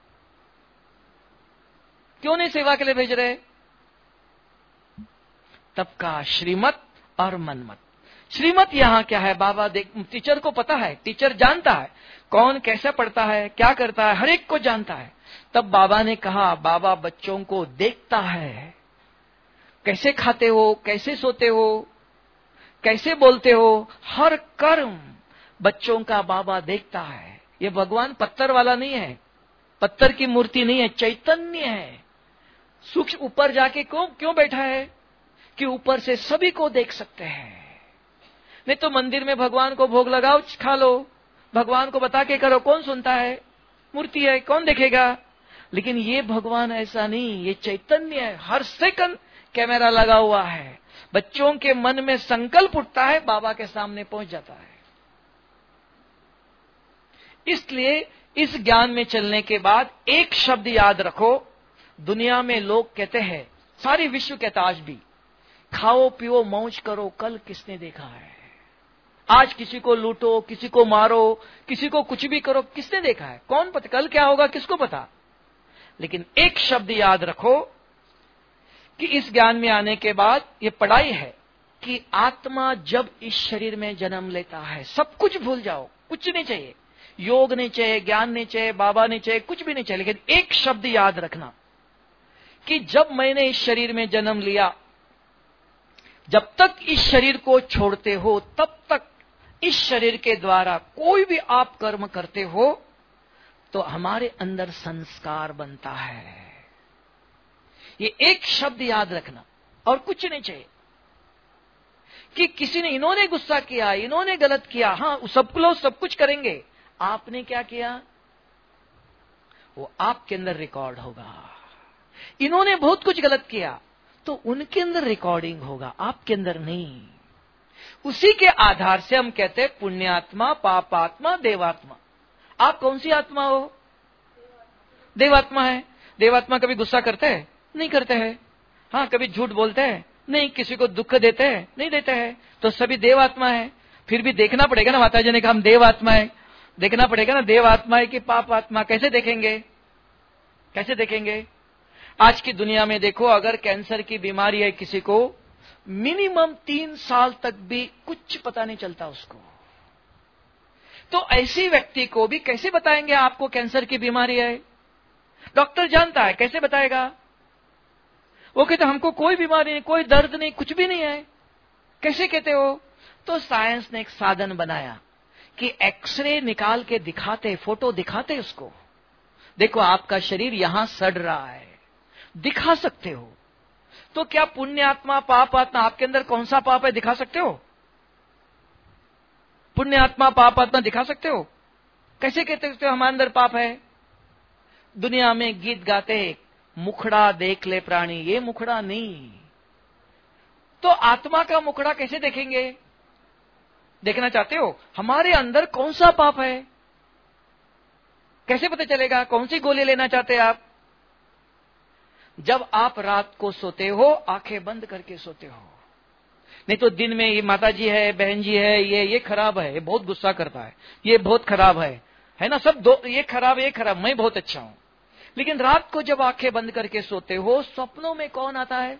क्यों नहीं सेवा के लिए भेज रहे? तब का श्रीमत और मनमत। श्रीमत यहां क्या है? बाबा देख, टीचर को पता है, टीचर जानता है कौन कैसा पढ़ता है, क्या करता है, हर एक को जानता है। तब बाबा ने कहा, बाबा बच्चों को देखता है, कैसे खाते हो, कैसे सोते हो, कैसे बोलते हो, हर कर्म बच्चों का बाबा देखता है। ये भगवान पत्थर वाला नहीं है, पत्थर की मूर्ति नहीं है, चैतन्य है। सूक्ष्म ऊपर जाके क्यों बैठा है? कि ऊपर से सभी को देख सकते हैं। नहीं तो मंदिर में भगवान को भोग लगाओ, खा लो, भगवान को बता के करो, कौन सुनता है? मूर्ति है, कौन देखेगा? लेकिन ये भगवान ऐसा नहीं, ये चैतन्य है, हर सेकंड कैमरा लगा हुआ है। बच्चों के मन में संकल्प उठता है, बाबा के सामने पहुंच जाता है। इसलिए इस ज्ञान में चलने के बाद एक शब्द याद रखो। दुनिया में लोग कहते हैं, सारी विश्व कहता आज भी, खाओ पियो मौज करो, कल किसने देखा है? आज किसी को लूटो, किसी को मारो, किसी को कुछ भी करो, किसने देखा है? कौन पता कल क्या होगा, किसको पता? लेकिन एक शब्द याद रखो कि इस ज्ञान में आने के बाद ये पढ़ाई है कि आत्मा जब इस शरीर में जन्म लेता है, सब कुछ भूल जाओ, कुछ नहीं चाहिए, योग नहीं चाहिए, ज्ञान नहीं चाहिए, बाबा नहीं चाहिए, कुछ भी नहीं चाहिए। लेकिन एक शब्द याद रखना कि जब मैंने इस शरीर में जन्म लिया, जब तक इस शरीर को छोड़ते हो तब तक इस शरीर के द्वारा कोई भी आप कर्म करते हो तो हमारे अंदर संस्कार बनता है। ये एक शब्द याद रखना और कुछ नहीं चाहिए कि किसी ने, इन्होंने गुस्सा किया, इन्होंने गलत किया, हाँ सब लोग सब कुछ करेंगे, आपने क्या किया वो आपके अंदर रिकॉर्ड होगा। इन्होंने बहुत कुछ गलत किया तो उनके अंदर रिकॉर्डिंग होगा, आपके अंदर नहीं। उसी के आधार से हम कहते हैं पुण्यात्मा, पापात्मा, देवात्मा। आप कौन सी आत्मा हो? देवात्मा है। देवात्मा कभी गुस्सा करते हैं? नहीं करते हैं। हाँ, कभी झूठ बोलते हैं? नहीं। किसी को दुख देते हैं? नहीं देते हैं। तो सभी देवात्मा है। फिर भी देखना पड़ेगा ना, माता जी ने कहा हम देवात्मा है, देखना पड़ेगा ना देवात्मा है कि पाप आत्मा। कैसे देखेंगे? कैसे देखेंगे? आज की दुनिया में देखो, अगर कैंसर की बीमारी है किसी को, मिनिमम 3 साल तक भी कुछ पता नहीं चलता उसको। तो ऐसी व्यक्ति को भी कैसे बताएंगे आपको कैंसर की बीमारी है? डॉक्टर जानता है, कैसे बताएगा? वो कहते हमको कोई बीमारी नहीं, कोई दर्द नहीं, कुछ भी नहीं है। कैसे कहते हो? तो साइंस ने एक साधन बनाया कि एक्सरे निकाल के दिखाते, फोटो दिखाते उसको, देखो आपका शरीर यहां सड़ रहा है, दिखा सकते हो। तो क्या पुण्यात्मा, पाप आत्मा, आपके अंदर कौन सा पाप है दिखा सकते हो? पुण्यात्मा, पाप आत्मा दिखा सकते हो? कैसे कहते हो हमारे अंदर पाप है? दुनिया में गीत गाते, मुखड़ा देख ले प्राणी, ये मुखड़ा नहीं। तो आत्मा का मुखड़ा कैसे देखेंगे? देखना चाहते हो हमारे अंदर कौन सा पाप है? कैसे पता चलेगा? कौन सी गोली लेना चाहते हैं आप? जब आप रात को सोते हो, आंखें बंद करके सोते हो। नहीं तो दिन में ये माता जी है, बहन जी है, ये खराब है, ये बहुत गुस्सा करता है, ये बहुत खराब है ना, सब दो, ये खराब, मैं बहुत अच्छा हूं। लेकिन रात को जब आंखें बंद करके सोते हो, स्वप्नों में कौन आता है?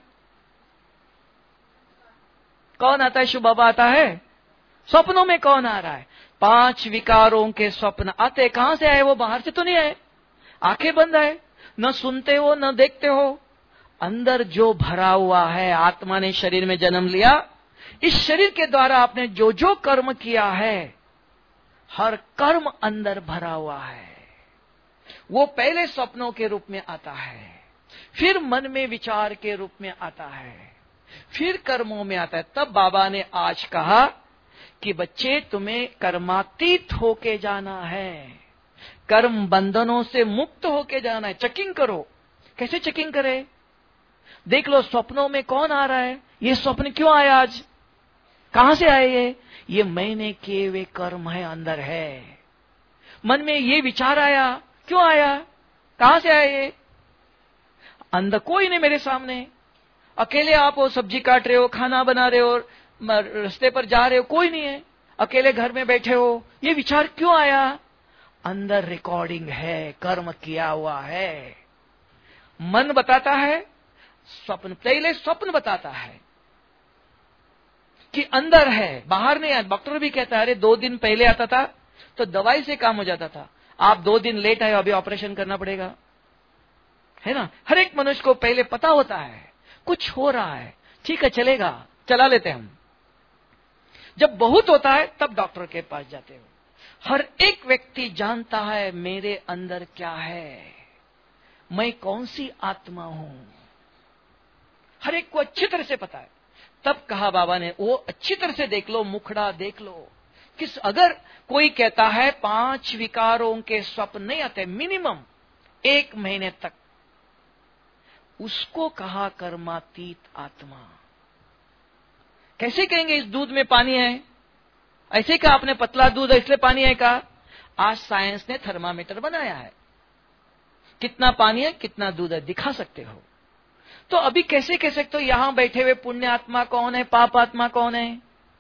कौन आता है? शिव बाबा आता है। स्वप्नों में कौन आ रहा है? 5 विकारों के स्वप्न आते। कहां से आए वो? बाहर से तो नहीं आए, आंखें बंद है, न सुनते हो न देखते हो। अंदर जो भरा हुआ है, आत्मा ने शरीर में जन्म लिया, इस शरीर के द्वारा आपने जो जो कर्म किया है, हर कर्म अंदर भरा हुआ है। वो पहले स्वप्नों के रूप में आता है, फिर मन में विचार के रूप में आता है, फिर कर्मों में आता है। तब बाबा ने आज कहा कि बच्चे तुम्हें कर्मातीत होके जाना है, कर्म बंधनों से मुक्त होके जाना है। चेकिंग करो। कैसे चेकिंग करे? देख लो स्वप्नों में कौन आ रहा है, ये स्वप्न क्यों आया आज, कहां से आए ये मैंने किए हुए कर्म है, अंदर है। मन में ये विचार आया, क्यों आया, कहां से आया ये? अंदर कोई नहीं मेरे सामने, अकेले आप हो, सब्जी काट रहे हो, खाना बना रहे हो, रास्ते पर जा रहे हो, कोई नहीं है, अकेले घर में बैठे हो, ये विचार क्यों आया? अंदर रिकॉर्डिंग है, कर्म किया हुआ है। मन बताता है, स्वप्न, पहले स्वप्न बताता है कि अंदर है, बाहर नहीं आया। डॉक्टर भी कहता है अरे 2 दिन पहले आता था तो दवाई से काम हो जाता था, आप 2 दिन लेट आए, अभी ऑपरेशन करना पड़ेगा, है ना। हर एक मनुष्य को पहले पता होता है कुछ हो रहा है, ठीक है चलेगा, चला लेते हैं हम। जब बहुत होता है तब डॉक्टर के पास जाते हो। हर एक व्यक्ति जानता है मेरे अंदर क्या है, मैं कौन सी आत्मा हूं, हर एक को अच्छी तरह से पता है। तब कहा बाबा ने, वो अच्छी तरह से देख लो, मुखड़ा देख लो। अगर कोई कहता है 5 विकारों के स्वप्न नहीं आते मिनिमम 1 महीने तक, उसको कहा कर्मातीत आत्मा। कैसे कहेंगे इस दूध में पानी है? ऐसे कहा आपने पतला दूध है इसलिए पानी है कहा? आज साइंस ने थर्मामीटर बनाया है, कितना पानी है कितना दूध है दिखा सकते हो। तो अभी कैसे कह सकते हो यहां बैठे हुए पुण्य आत्मा कौन है, पाप आत्मा कौन है?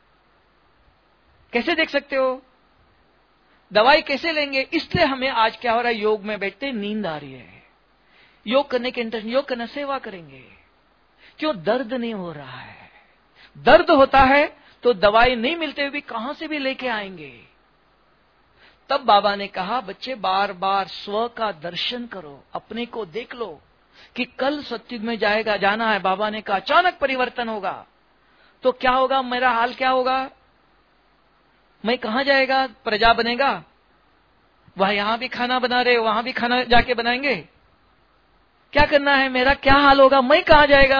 कैसे देख सकते हो? दवाई कैसे लेंगे? इसलिए हमें आज क्या हो रहा है, योग में बैठते नींद आ रही है, योग करने के इंटरेस्ट, योग करना सेवा करेंगे, क्यों? दर्द नहीं हो रहा है। दर्द होता है तो दवाई नहीं मिलते हुए भी कहां से भी लेके आएंगे। तब बाबा ने कहा बच्चे बार बार स्व का दर्शन करो, अपने को देख लो कि कल सत्युग में जाना है। बाबा ने कहा अचानक परिवर्तन होगा तो क्या होगा, मेरा हाल क्या होगा, मैं कहां जाएगा, प्रजा बनेगा, वह यहां भी खाना बना रहे, वहां भी खाना जाके बनाएंगे। क्या करना है? मेरा क्या हाल होगा? मैं कहां जाएगा?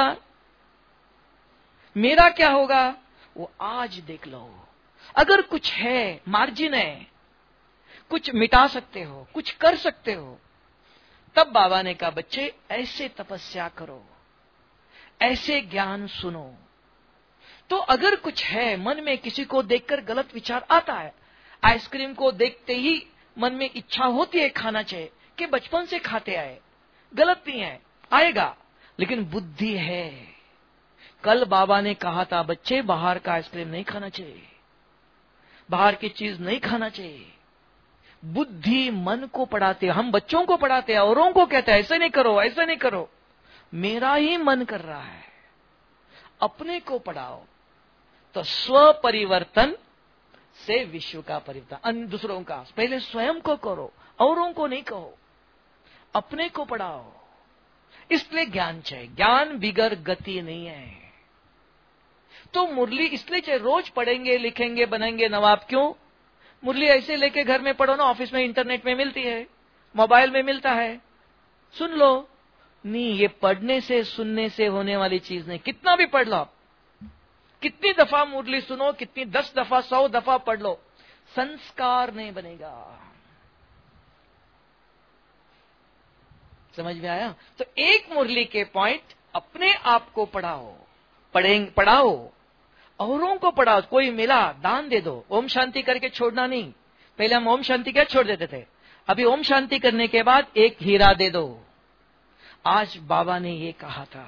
मेरा क्या होगा? वो आज देख लो। अगर कुछ है, मार्जिन है, कुछ मिटा सकते हो, कुछ कर सकते हो, तब बाबा ने कहा बच्चे ऐसे तपस्या करो, ऐसे ज्ञान सुनो। तो अगर कुछ है मन में, किसी को देखकर गलत विचार आता है, आइसक्रीम को देखते ही मन में इच्छा होती है खाना चाहिए, कि बचपन से खाते आए, गलत नहीं है, आएगा, लेकिन बुद्धि है। कल बाबा ने कहा था बच्चे बाहर का आइसक्रीम नहीं खाना चाहिए, बाहर की चीज नहीं खाना चाहिए। बुद्धि मन को पढ़ाते, हम बच्चों को पढ़ाते हैं, औरों को कहते हैं ऐसे नहीं करो, ऐसे नहीं करो। मेरा ही मन कर रहा है, अपने को पढ़ाओ। तो स्व परिवर्तन से विश्व का परिवर्तन, दूसरों का। पहले स्वयं को करो, औरों को नहीं कहो, अपने को पढ़ाओ। इसलिए ज्ञान चाहिए, ज्ञान बिगर गति नहीं है। तो मुरली इसलिए चाहिए, रोज पढ़ेंगे, लिखेंगे, बनेंगे नवाब। क्यों? मुरली ऐसे लेके घर में पढ़ो ना, ऑफिस में इंटरनेट में मिलती है, मोबाइल में मिलता है, सुन लो। नहीं, ये पढ़ने से सुनने से होने वाली चीज नहीं। कितना भी पढ़ लो आप, कितनी दफा मुरली सुनो, कितनी 10 दफा 100 दफा पढ़ लो, संस्कार नहीं बनेगा। समझ में आया? तो एक मुरली के पॉइंट, अपने आप को पढ़ाओ, पढ़ाओ, औरों को पढ़ाओ। कोई मिला दान दे दो, ओम शांति करके छोड़ना नहीं। पहले हम ओम शांति क्या छोड़ देते थे, अभी ओम शांति करने के बाद एक हीरा दे दो। आज बाबा ने ये कहा था,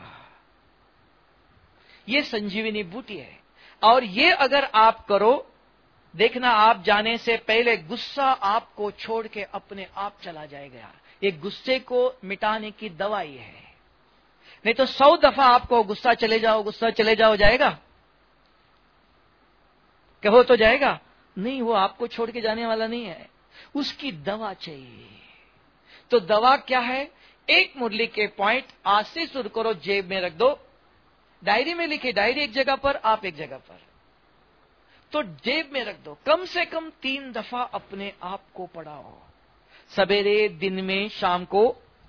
ये संजीवनी बूटी है। और ये अगर आप करो, देखना आप जाने से पहले गुस्सा आपको छोड़ के अपने आप चला जाएगा। ये गुस्से को मिटाने की दवाई है। नहीं तो 100 दफा आपको गुस्सा चले जाओ जाएगा? कहो तो जाएगा नहीं, वो आपको छोड़ के जाने वाला नहीं है, उसकी दवा चाहिए। तो दवा क्या है? एक मुरली के पॉइंट आज से शुरू करो, जेब में रख दो, डायरी में लिखे, डायरी एक जगह पर, आप एक जगह पर, तो जेब में रख दो। कम से कम 3 दफा अपने आप को पढ़ाओ, सवेरे, दिन में, शाम को।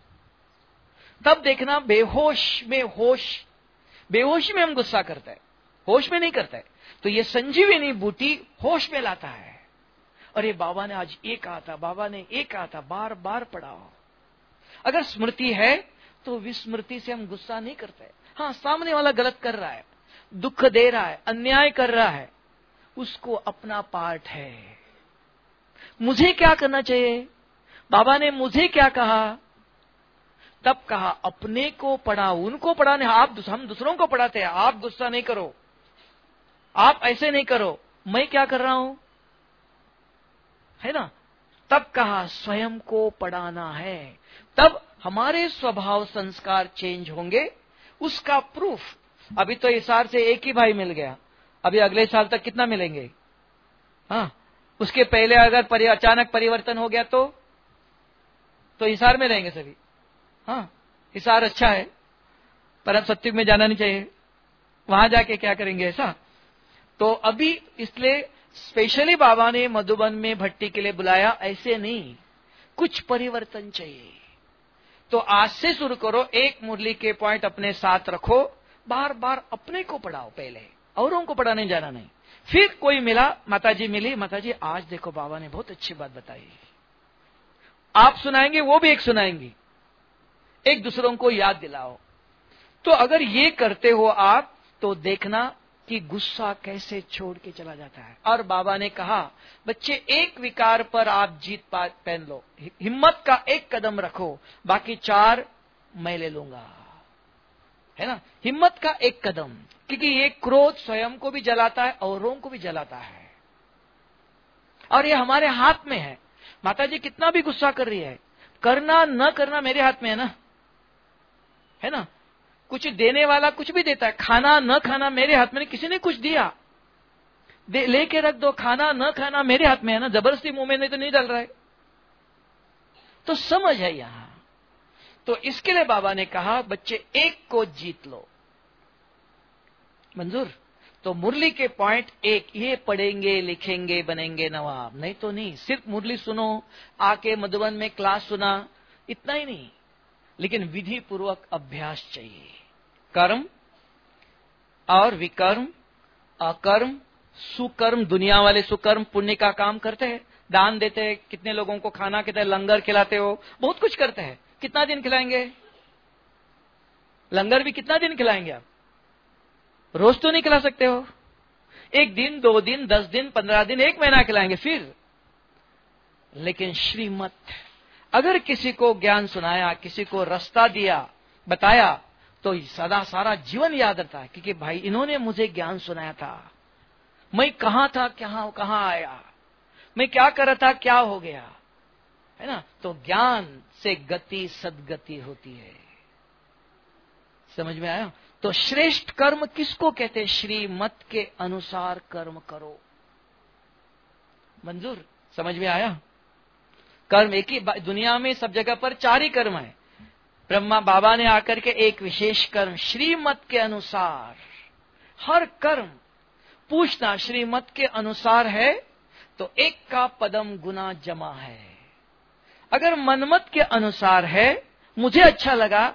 तब देखना बेहोश में होश, बेहोशी में हम गुस्सा करते हैं, होश में नहीं करते हैं। तो ये संजीवनी बूटी होश में लाता है। अरे बाबा ने आज ये कहा था, बाबा ने ये कहा था, बार बार पढ़ाओ। अगर स्मृति है तो विस्मृति से हम गुस्सा नहीं करते। हाँ, सामने वाला गलत कर रहा है, दुख दे रहा है, अन्याय कर रहा है, उसको अपना पार्ट है। मुझे क्या करना चाहिए? बाबा ने मुझे क्या कहा? तब कहा अपने को पढ़ाओ, उनको पढ़ाने। हम दूसरों को पढ़ाते हैं, आप गुस्सा नहीं करो, आप ऐसे नहीं करो, मैं क्या कर रहा हूं, है ना? तब कहा स्वयं को पढ़ाना है, तब हमारे स्वभाव संस्कार चेंज होंगे। उसका प्रूफ, अभी तो इस साल से एक ही भाई मिल गया, अभी अगले साल तक कितना मिलेंगे? हाँ, उसके पहले अगर अचानक परिवर्तन हो गया तो हिसार में रहेंगे सभी। हाँ, हिसार अच्छा है, पर अब सत्युग में जाना नहीं चाहिए, वहां जाके क्या करेंगे ऐसा? तो अभी इसलिए स्पेशली बाबा ने मधुबन में भट्टी के लिए बुलाया, ऐसे नहीं, कुछ परिवर्तन चाहिए। तो आज से शुरू करो, एक मुरली के पॉइंट अपने साथ रखो, बार बार अपने को पढ़ाओ, पहले औरों को पढ़ाने जाना नहीं। फिर कोई मिला, माताजी मिली, माताजी आज देखो बाबा ने बहुत अच्छी बात बताई, आप सुनाएंगे, वो भी एक सुनाएंगी, एक दूसरों को याद दिलाओ। तो अगर ये करते हो आप, तो देखना कि गुस्सा कैसे छोड़ के चला जाता है। और बाबा ने कहा बच्चे, एक विकार पर आप जीत पहन लो, हिम्मत का एक कदम रखो, बाकी 4 मैं ले लूंगा, है ना? हिम्मत का एक कदम, क्योंकि ये क्रोध स्वयं को भी जलाता है, औरों को भी जलाता है, और ये हमारे हाथ में है। माताजी कितना भी गुस्सा कर रही है, करना न करना मेरे हाथ में है ना, है ना? कुछ देने वाला कुछ भी देता है, खाना न खाना मेरे हाथ में नहीं। किसी ने कुछ दिया, लेके रख दो, खाना न खाना मेरे हाथ में है ना, जबरदस्ती मुंह में नहीं तो नहीं डाल रहा है। तो समझ है यहां। तो इसके लिए बाबा ने कहा बच्चे एक को जीत लो, मंजूर? तो मुरली के पॉइंट एक, ये पढ़ेंगे लिखेंगे बनेंगे नवाब, नहीं तो नहीं। सिर्फ मुरली सुनो, आके मधुबन में क्लास सुना, इतना ही नहीं, लेकिन विधि पूर्वक अभ्यास चाहिए। कर्म और विकर्म, अकर्म, सुकर्म। दुनिया वाले सुकर्म पुण्य का काम करते हैं, दान देते हैं, कितने लोगों को खाना खिलाते, लंगर खिलाते हो, बहुत कुछ करते हैं। कितना दिन खिलाएंगे? लंगर भी कितना दिन खिलाएंगे आप? रोज तो नहीं खिला सकते हो, एक दिन, 2 दिन, 10 दिन, 15 दिन, 1 महीना खिलाएंगे फिर। लेकिन श्रीमत, अगर किसी को ज्ञान सुनाया, किसी को रास्ता दिया, बताया, तो सदा सारा जीवन याद रहता है, क्योंकि भाई इन्होंने मुझे ज्ञान सुनाया था, मैं कहां था, कहां आया, मैं क्या कर रहा था, क्या हो गया, है ना। तो ज्ञान से गति सदगति होती है। समझ में आया? तो श्रेष्ठ कर्म किसको कहते हैं? श्रीमत के अनुसार कर्म करो। मंजूर? समझ में आया? कर्म एक ही, दुनिया में सब जगह पर 4 ही कर्म है। ब्रह्मा बाबा ने आकर के एक विशेष कर्म, श्रीमत के अनुसार हर कर्म पूछना, श्रीमत के अनुसार है तो 1 का पदम गुना जमा है। अगर मनमत के अनुसार है, मुझे अच्छा लगा,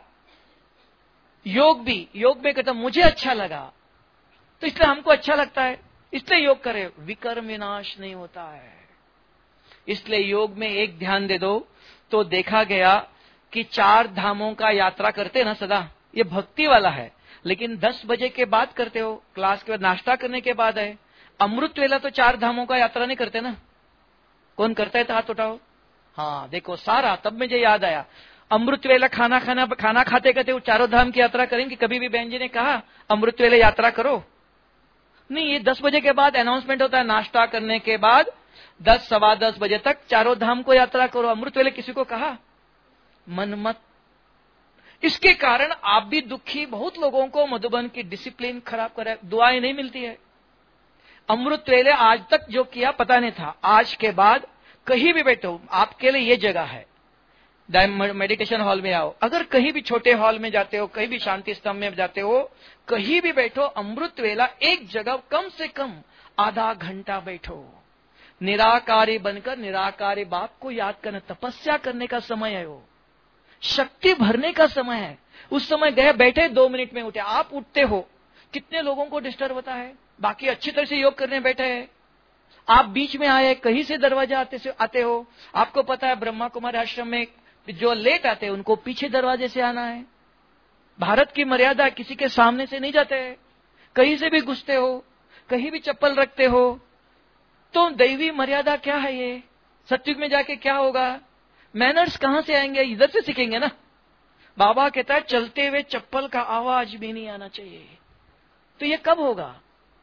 योग में कहता मुझे अच्छा लगा, तो इसलिए हमको अच्छा लगता है, इसलिए योग करे, विकर्म विनाश नहीं होता है। इसलिए योग में एक ध्यान दे दो तो देखा गया कि 4 धामों का यात्रा करते ना सदा, ये भक्ति वाला है, लेकिन 10 बजे के बाद करते हो, क्लास के बाद, नाश्ता करने के बाद है। अमृत वेला तो 4 धामों का यात्रा नहीं करते ना। कौन करता है तो हाथ उठाओ। हाँ देखो सारा, तब मुझे याद आया, अमृत वेला खाना खाते खाते वो 4 धाम की यात्रा करेंगे। कभी भी बहन जी ने कहा अमृत वेला यात्रा करो? नहीं, ये 10 बजे के बाद अनाउंसमेंट होता है, नाश्ता करने के बाद 10 सवा 10 बजे तक 4 धाम को यात्रा करो। अमृत वेले किसी को कहा? मनमत। इसके कारण आप भी दुखी, बहुत लोगों को मधुबन की डिसिप्लिन खराब करे, दुआएं नहीं मिलती है। अमृत वेले आज तक जो किया पता नहीं था, आज के बाद कहीं भी बैठो, आपके लिए ये जगह है, मेडिटेशन हॉल में आओ, अगर कहीं भी छोटे हॉल में जाते हो, कहीं भी शांति स्तंभ में जाते हो, कहीं भी बैठो, अमृत वेला एक जगह कम से कम आधा घंटा बैठो, निराकारी बनकर निराकारी बाप को याद करना। तपस्या करने का समय है, वो शक्ति भरने का समय है। उस समय गए बैठे, 2 मिनट में उठे। आप उठते हो, कितने लोगों को डिस्टर्ब होता है, बाकी अच्छी तरह से योग करने बैठे हैं, आप बीच में आए, कहीं से दरवाजा आते हो। आपको पता है ब्रह्मा कुमारी आश्रम में जो लेट आते हैं उनको पीछे दरवाजे से आना है। भारत की मर्यादा, किसी के सामने से नहीं जाते हैं, कहीं से भी घुसते हो, कहीं भी चप्पल रखते हो, तो दैवी मर्यादा क्या है ये? सत्युग में जाके क्या होगा? मैनर्स कहां से आएंगे? इधर से सीखेंगे ना। बाबा कहता है चलते हुए चप्पल का आवाज भी नहीं आना चाहिए। तो ये कब होगा?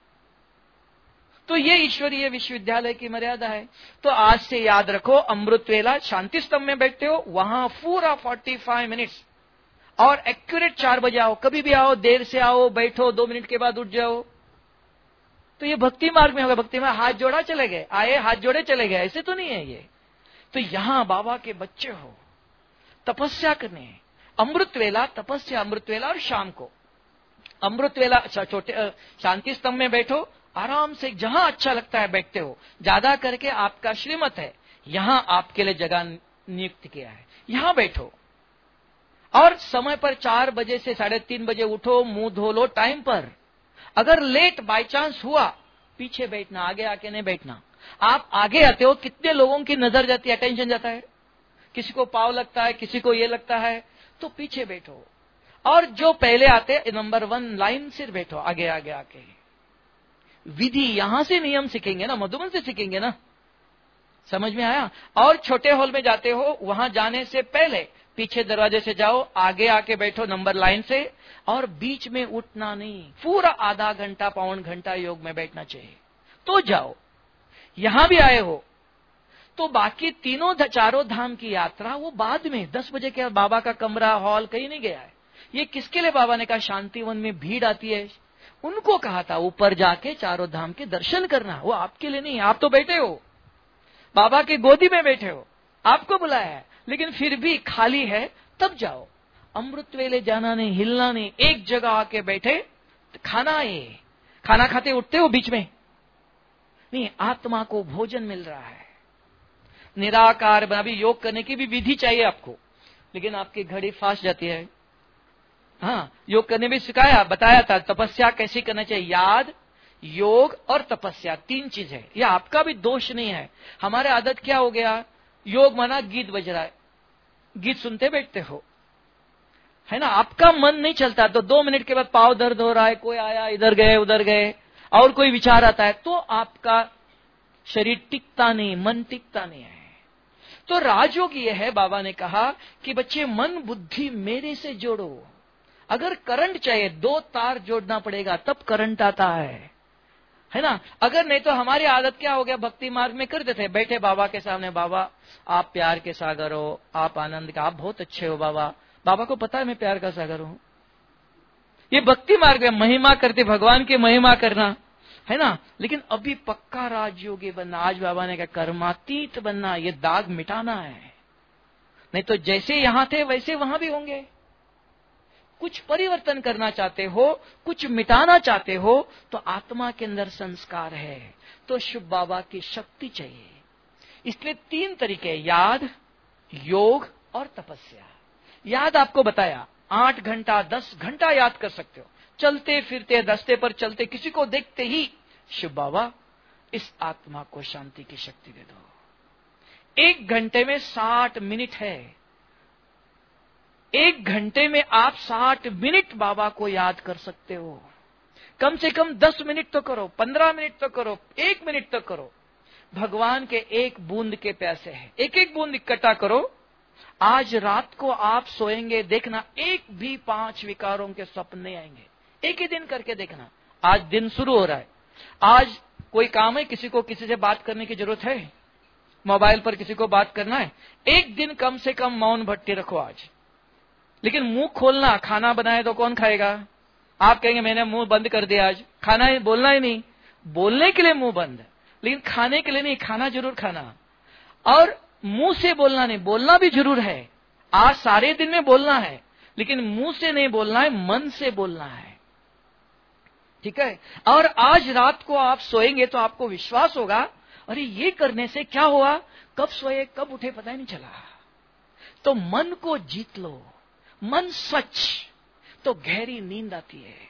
तो ये ईश्वरीय विश्वविद्यालय की मर्यादा है। तो आज से याद रखो, अमृत वेला शांति स्तंभ में बैठते हो, वहां पूरा 45 मिनट्स, और एक्यूरेट 4 बजे आओ। कभी भी आओ, देर से आओ, बैठो, 2 मिनट के बाद उठ जाओ। तो ये भक्ति मार्ग में होगा। भक्ति में हाथ जोड़ा चले गए, आए हाथ जोड़े चले गए, ऐसे तो नहीं है ये। तो यहां बाबा के बच्चे हो, तपस्या करने, अमृत वेला तपस्या, अमृत वेला और शाम को अमृत वेला छोटे शांति स्तंभ में बैठो, आराम से जहां अच्छा लगता है बैठते हो। ज्यादा करके आपका श्रीमत है, यहां आपके लिए जगह नियुक्त किया है, यहां बैठो। और समय पर 4 बजे से 3:30 बजे उठो, मुंह धो लो टाइम पर। अगर लेट बाय चांस हुआ, पीछे बैठना, आगे आके नहीं बैठना। आप आगे आते हो, कितने लोगों की नजर जाती है, अटेंशन जाता है, किसी को पाव लगता है, किसी को ये लगता है, तो पीछे बैठो। और जो पहले आते, नंबर 1 लाइन से बैठो, आगे आगे आके। विधि यहां से नियम सीखेंगे ना, मधुबन से सीखेंगे ना। समझ में आया? और छोटे हॉल में जाते हो, वहां जाने से पहले पीछे दरवाजे से जाओ, आगे आके बैठो नंबर लाइन से, और बीच में उठना नहीं। पूरा आधा घंटा पौन घंटा योग में बैठना चाहिए, तो जाओ। यहां भी आए हो तो बाकी 4 धाम की यात्रा वो बाद में 10 बजे के बाबा का कमरा हॉल कहीं नहीं गया है। ये किसके लिए बाबा ने कहा? शांतिवन में भीड़ आती है, उनको कहा था ऊपर जाके 4 धाम के दर्शन करना। वो आपके लिए नहीं, आप तो बैठे हो, बाबा के गोदी में बैठे हो, आपको बुलाया है, लेकिन फिर भी खाली है, तब जाओ। अमृत वेले जाना नहीं, हिलना नहीं, एक जगह आके बैठे, खाना ये खाना खाते उठते हो बीच में? नहीं, आत्मा को भोजन मिल रहा है। निराकार बना। अभी योग करने की भी विधि चाहिए आपको, लेकिन आपकी घड़ी फास्ट जाती है। हाँ, योग करने में सिखाया, बताया था तपस्या कैसे करना चाहिए। याद, योग और तपस्या 3 चीज है। यह आपका भी दोष नहीं है। हमारे आदत क्या हो गया, योग माना गीत बज रहा है, गीत सुनते बैठते हो, है ना। आपका मन नहीं चलता तो 2 मिनट के बाद पाँव दर्द हो रहा है, कोई आया, इधर गए उधर गए, और कोई विचार आता है, तो आपका शरीर टिकता नहीं, मन टिकता नहीं है। तो राजयोग यह है, बाबा ने कहा कि बच्चे मन बुद्धि मेरे से जोड़ो। अगर करंट चाहिए 2 तार जोड़ना पड़ेगा तब करंट आता है ना। अगर नहीं तो हमारी आदत क्या हो गया, भक्ति मार्ग में करते थे, बैठे बाबा के सामने, बाबा आप प्यार के सागर हो, आप आनंद का, आप बहुत अच्छे हो बाबा। बाबा को पता है मैं प्यार का सागर हूं। ये भक्ति मार्ग में महिमा करते, भगवान की महिमा करना, है ना। लेकिन अभी पक्का राजयोगी बनना, आज बाबा ने कहा कर्मातीत बनना, ये दाग मिटाना है। नहीं तो जैसे यहां थे वैसे वहां भी होंगे। कुछ परिवर्तन करना चाहते हो, कुछ मिटाना चाहते हो, तो आत्मा के अंदर संस्कार है, तो शिव बाबा की शक्ति चाहिए। इसलिए 3 तरीके, याद, योग और तपस्या। याद आपको बताया, 8 घंटा 10 घंटा याद कर सकते हो, चलते फिरते, रास्ते पर चलते, किसी को देखते ही शिव बाबा इस आत्मा को शांति की शक्ति दे दो। 1 घंटे में 60 मिनट है। 1 घंटे में आप 60 मिनट बाबा को याद कर सकते हो। कम से कम 10 मिनट तो करो, 15 मिनट तो करो, 1 मिनट तो करो। भगवान के 1 बूंद के प्यासे हैं, 1-1 बूंद इकट्ठा करो। आज रात को आप सोएंगे, देखना एक भी 5 विकारों के सपने आएंगे। एक ही दिन करके देखना। आज दिन शुरू हो रहा है, आज कोई काम है, किसी को किसी से बात करने की जरूरत है, मोबाइल पर किसी को बात करना है, 1 दिन कम से कम मौन भट्टी रखो आज। लेकिन मुंह खोलना, खाना बनाए तो कौन खाएगा? आप कहेंगे मैंने मुंह बंद कर दिया, आज खाना ही बोलना ही नहीं। बोलने के लिए मुंह बंद, लेकिन खाने के लिए नहीं, खाना जरूर खाना। और मुंह से बोलना नहीं, बोलना भी जरूर है। आज सारे दिन में बोलना है, लेकिन मुंह से नहीं बोलना है, मन से बोलना है, ठीक है। और आज रात को आप सोएंगे तो आपको विश्वास होगा, अरे ये करने से क्या हुआ, कब सोए कब उठे पता ही नहीं चला। तो मन को जीत लो, मन स्वच्छ, तो गहरी नींद आती है।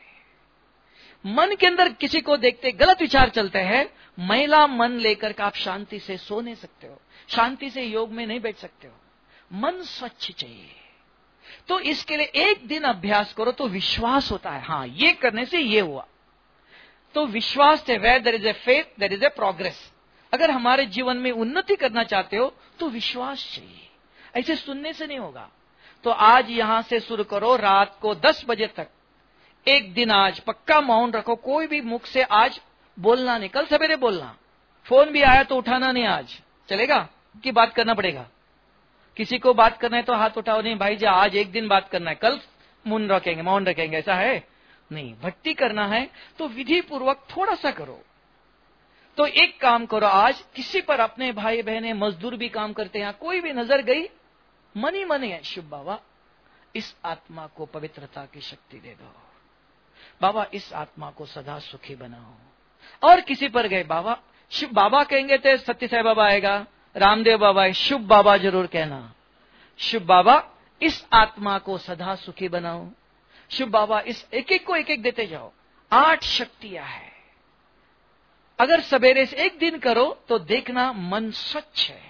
मन के अंदर किसी को देखते गलत विचार चलते हैं, मैला मन लेकर के आप शांति से सो नहीं सकते हो, शांति से योग में नहीं बैठ सकते हो। मन स्वच्छ चाहिए। तो इसके लिए 1 दिन अभ्यास करो तो विश्वास होता है, हाँ ये करने से ये हुआ। तो विश्वास से where there is a faith there is a progress. अगर हमारे जीवन में उन्नति करना चाहते हो तो विश्वास चाहिए, ऐसे सुनने से नहीं होगा। तो आज यहां से शुरू करो, रात को 10 बजे तक 1 दिन आज पक्का मौन रखो, कोई भी मुख से आज बोलना नहीं। कल सवेरे बोलना, फोन भी आया तो उठाना नहीं। आज चलेगा कि बात करना पड़ेगा? किसी को बात करना है तो हाथ उठाओ, नहीं भाई जी आज 1 दिन बात करना है, कल मौन रखेंगे, ऐसा है नहीं। भक्ति करना है तो विधि पूर्वक थोड़ा सा करो। तो एक काम करो, आज किसी पर, अपने भाई बहने मजदूर भी काम करते हैं, कोई भी नजर गई, मन ही मन है, शिव बाबा इस आत्मा को पवित्रता की शक्ति दे दो, बाबा इस आत्मा को सदा सुखी बनाओ। और किसी पर गए, बाबा शिव बाबा कहेंगे तो सत्य साई बाबा आएगा, रामदेव बाबा है, शिव बाबा जरूर कहना, शिव बाबा इस आत्मा को सदा सुखी बनाओ। शिव बाबा इस एक एक को एक एक देते जाओ। 8 शक्तियां हैं। अगर सवेरे से 1 दिन करो तो देखना मन स्वच्छ है।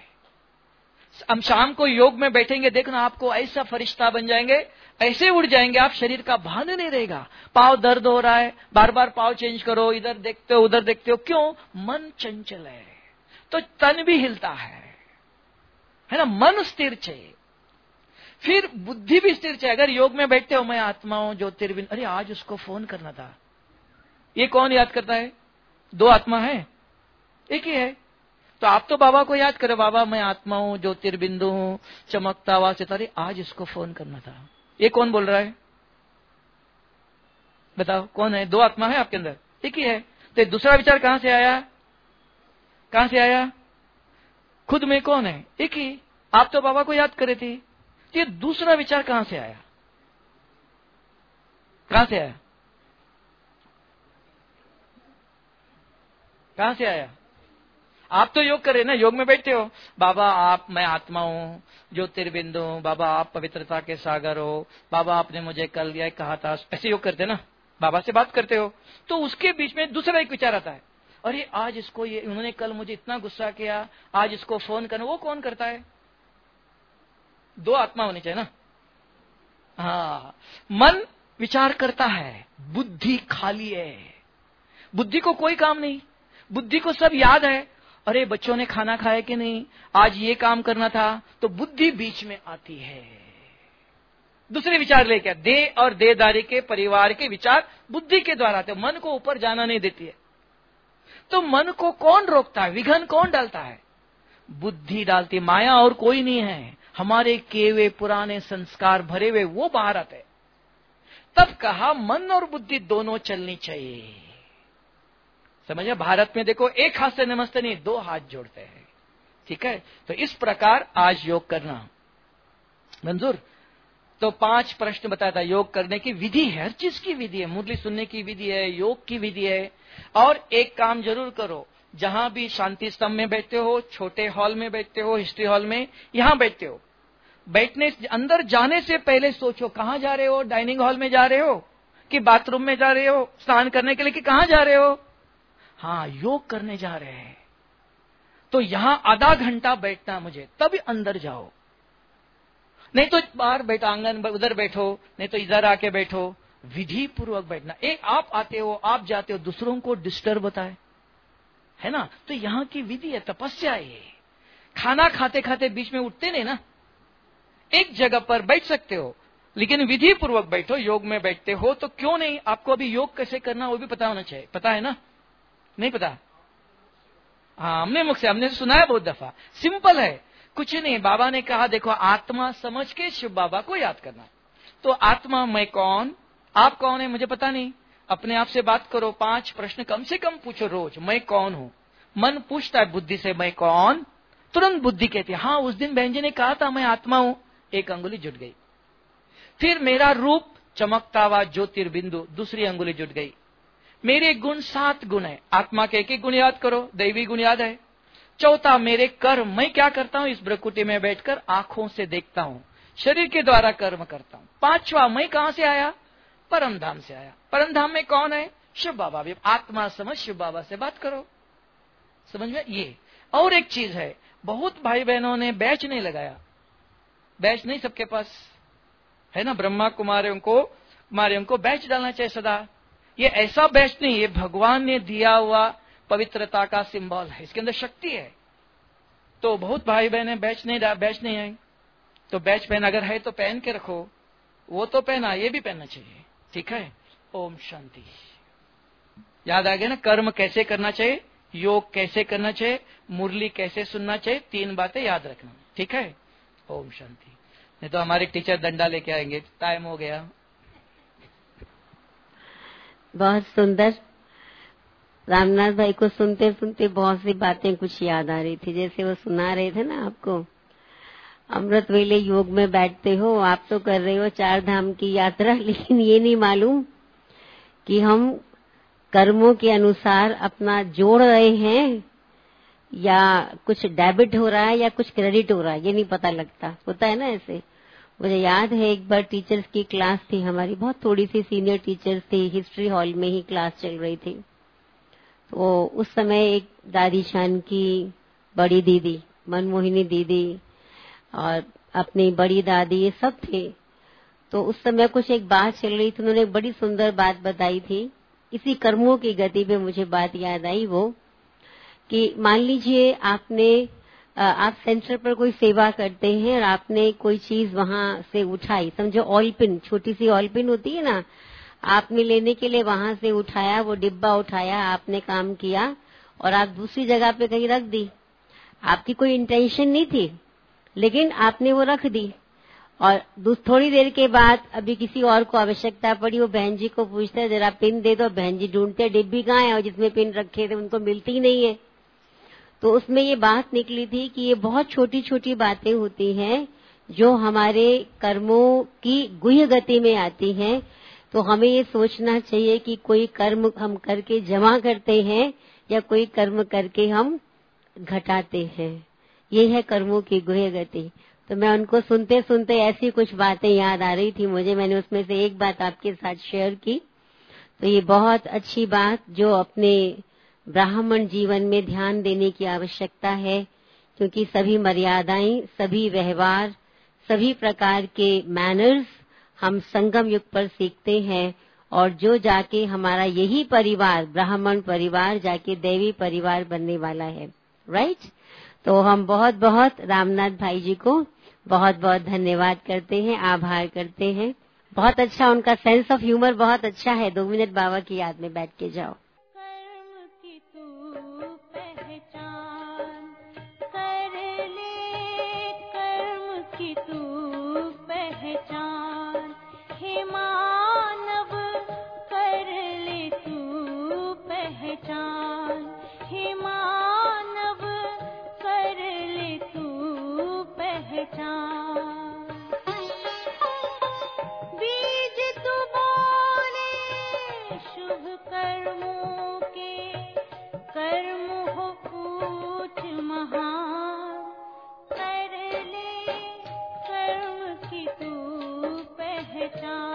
हम शाम को योग में बैठेंगे, देखना आपको ऐसा फरिश्ता बन जाएंगे, ऐसे उड़ जाएंगे आप, शरीर का भान नहीं रहेगा। पाँव दर्द हो रहा है, बार बार पाँव चेंज करो, इधर देखते हो उधर देखते हो, क्यों? मन चंचल है, तो तन भी हिलता है ना। मन स्थिर चाहिए, फिर बुद्धि भी स्थिर चाहिए। अगर योग में बैठते हो, मैं आत्मा हूं ज्योतिर्बिंद, अरे आज उसको फोन करना था, ये कौन याद करता है? 2 आत्मा है, एक ही है। तो आप तो बाबा को याद करो, बाबा मैं आत्मा हूं, ज्योतिर्बिंदु हूं, चमकता हुआ सितारे, आज इसको फोन करना था। ये कौन बोल रहा है? बताओ कौन है? 2 आत्मा है आपके अंदर, एक ही है। तो दूसरा विचार कहां से आया? कहां से आया? खुद में कौन है? एक ही। आप तो बाबा को याद करे थे, तो ये दूसरा विचार कहां से आया? कहां से आया? कहां से आया? आप तो योग कर रहे ना, योग में बैठते हो, बाबा आप, मैं आत्मा हूँ, ज्योतिर्बिंदु, बाबा आप पवित्रता के सागर हो, बाबा आपने मुझे कल यह कहा था, ऐसे योग करते ना, बाबा से बात करते हो, तो उसके बीच में दूसरा एक विचार आता है, अरे आज इसको ये, उन्होंने कल मुझे इतना गुस्सा किया, आज इसको फोन करना, वो कौन करता है? दो आत्मा होनी चाहिए ना। हाँ, मन विचार करता है, बुद्धि खाली है, बुद्धि को कोई काम नहीं, बुद्धि को सब याद है, अरे बच्चों ने खाना खाया कि नहीं, आज ये काम करना था, तो बुद्धि बीच में आती है, दूसरे विचार लेकर, देह और देहदारी के परिवार के विचार बुद्धि के द्वारा आते, मन को ऊपर जाना नहीं देती है। तो मन को कौन रोकता है, विघन कौन डालता है? बुद्धि डालती, माया और कोई नहीं है, हमारे किए हुए पुराने संस्कार भरे हुए वो बाहर आते। तब कहा मन और बुद्धि दोनों चलनी चाहिए। समझे? भारत में देखो, एक हाथ से नमस्ते नहीं, दो हाथ जोड़ते हैं, ठीक है? तो इस प्रकार आज योग करना मंजूर। तो 5 प्रश्न बताया था, योग करने की विधि है, हर चीज की विधि है, मुरली सुनने की विधि है, योग की विधि है। और एक काम जरूर करो, जहां भी शांति स्तंभ में बैठते हो, छोटे हॉल में बैठते हो, हिस्ट्री हॉल में, यहां बैठते हो, बैठने अंदर जाने से पहले सोचो कहां जा रहे हो, डाइनिंग हॉल में जा रहे हो कि बाथरूम में जा रहे हो, स्नान करने के लिए कि कहां जा रहे हो? हाँ, योग करने जा रहे हैं। तो यहां आधा घंटा बैठना मुझे, तभी अंदर जाओ, नहीं तो बाहर बैठो, आंगन उधर बैठो, नहीं तो इधर आके बैठो, विधि पूर्वक बैठना। एक आप आते हो, आप जाते हो, दूसरों को डिस्टर्ब होता है ना? तो यहाँ की विधि है, तपस्या है ये। खाना खाते खाते बीच में उठते नहीं ना, एक जगह पर बैठ सकते हो, लेकिन विधि पूर्वक बैठो। योग में बैठते हो तो क्यों नहीं, आपको अभी योग कैसे करना वो भी पता होना चाहिए। पता है ना? नहीं पता? हाँ, हमने सुना है बहुत दफा। सिंपल है, कुछ नहीं, बाबा ने कहा देखो, आत्मा समझ के शिव बाबा को याद करना। तो आत्मा, मैं कौन, आप कौन है मुझे पता नहीं, अपने आप से बात करो, 5 प्रश्न कम से कम पूछो रोज, मैं कौन हूं। मन पूछता है बुद्धि से, मैं कौन, तुरंत बुद्धि कहती है हाँ, उस दिन बहन जी ने कहा था मैं आत्मा हूं, एक अंगुली जुट गई। फिर मेरा रूप चमकता हुआ ज्योतिर्बिंदु, दूसरी अंगुली जुट गई। मेरे गुण 7 गुण है, आत्मा के एक गुण याद करो, दैवी गुण याद है। चौथा, मेरे कर्म, मैं क्या करता हूं, इस ब्रकुटी में बैठकर आंखों से देखता हूं, शरीर के द्वारा कर्म करता हूं। 5वां, मैं कहां से आया, परम धाम से आया। परम धाम में कौन है, शिव बाबा। भी आत्मा समझ, शिव बाबा से बात करो, समझ में ये। और एक चीज है, बहुत भाई बहनों ने बैच नहीं लगाया, बैच नहीं सबके पास है ना, ब्रह्मा कुमारियों को बैच डालना चाहिए सदा। ये ऐसा बैच नहीं, ये भगवान ने दिया हुआ पवित्रता का सिंबल है, इसके अंदर शक्ति है। तो बहुत भाई बहने बैच नहीं आए, तो बैच पहन अगर है तो पहन के रखो, वो तो पहना, ये भी पहनना चाहिए, ठीक है? ओम शांति। याद आ गया ना, कर्म कैसे करना चाहिए, योग कैसे करना चाहिए, मुरली कैसे सुनना चाहिए, 3 बातें याद रखना, ठीक है? ओम शांति। नहीं तो हमारे टीचर डंडा लेके आएंगे, टाइम हो गया। बहुत सुंदर। रामनाथ भाई को सुनते सुनते बहुत सी बातें कुछ याद आ रही थी, जैसे वो सुना रहे थे ना आपको, अमृत वेले योग में बैठते हो, आप तो कर रहे हो 4 धाम की यात्रा, लेकिन ये नहीं मालूम कि हम कर्मों के अनुसार अपना जोड़ रहे हैं या कुछ डेबिट हो रहा है या कुछ क्रेडिट हो रहा है, ये नहीं पता लगता। होता है ना ऐसे। मुझे याद है एक बार टीचर्स की क्लास थी हमारी, बहुत थोड़ी सी सीनियर टीचर्स थी, हिस्ट्री हॉल में ही क्लास चल रही थी। तो उस समय एक दादी शान की बड़ी दीदी, मनमोहिनी दीदी और अपनी बड़ी दादी, ये सब थे। तो उस समय कुछ एक बात चल रही थी, उन्होंने बड़ी सुंदर बात बताई थी। इसी कर्मों की गति पे मुझे बात याद आई वो, कि मान लीजिए आप सेंटर पर कोई सेवा करते हैं और आपने कोई चीज वहां से उठाई, समझो ऑयल पिन, छोटी सी ऑयल पिन होती है ना, आपने लेने के लिए वहां से उठाया, वो डिब्बा उठाया, आपने काम किया और आप दूसरी जगह पे कहीं रख दी। आपकी कोई इंटेंशन नहीं थी, लेकिन आपने वो रख दी। और थोड़ी देर के बाद अभी किसी और को आवश्यकता पड़ी, वो बहन जी को पूछते हैं जरा पिन दे दो, बहन जी ढूंढते डिब्बी कहाँ है, और जिसमें पिन रखे थे उनको मिलती ही नहीं है। तो उसमें ये बात निकली थी कि ये बहुत छोटी छोटी बातें होती हैं जो हमारे कर्मों की गुह्य गति में आती हैं। तो हमें ये सोचना चाहिए कि कोई कर्म हम करके जमा करते हैं, या कोई कर्म करके हम घटाते हैं। ये है कर्मों की गुह्य गति। तो मैं उनको सुनते सुनते ऐसी कुछ बातें याद आ रही थी मुझे, मैंने उसमें से एक बात आपके साथ शेयर की। तो ये बहुत अच्छी बात जो अपने ब्राह्मण जीवन में ध्यान देने की आवश्यकता है, क्योंकि सभी मर्यादाएं, सभी व्यवहार, सभी प्रकार के मैनर्स हम संगम युग पर सीखते हैं, और जो जाके हमारा यही परिवार, ब्राह्मण परिवार, जाके देवी परिवार बनने वाला है। राइट? तो हम बहुत बहुत रामनाथ भाई जी को बहुत बहुत धन्यवाद करते हैं, आभार करते हैं। बहुत अच्छा, उनका सेंस ऑफ ह्यूमर बहुत अच्छा है। 2 मिनट बाबा की याद में बैठ के जाओ। कर्म की तू पहचान कर ले, कर्म की तू पहचान, हे मानव कर ले तू पहचान, हे मानव कर ले तू पहचान। बीज तू बोले शुभ कर्मों के, कर्म हो ऊंच महान, कर ले कर्म की तू पहचान।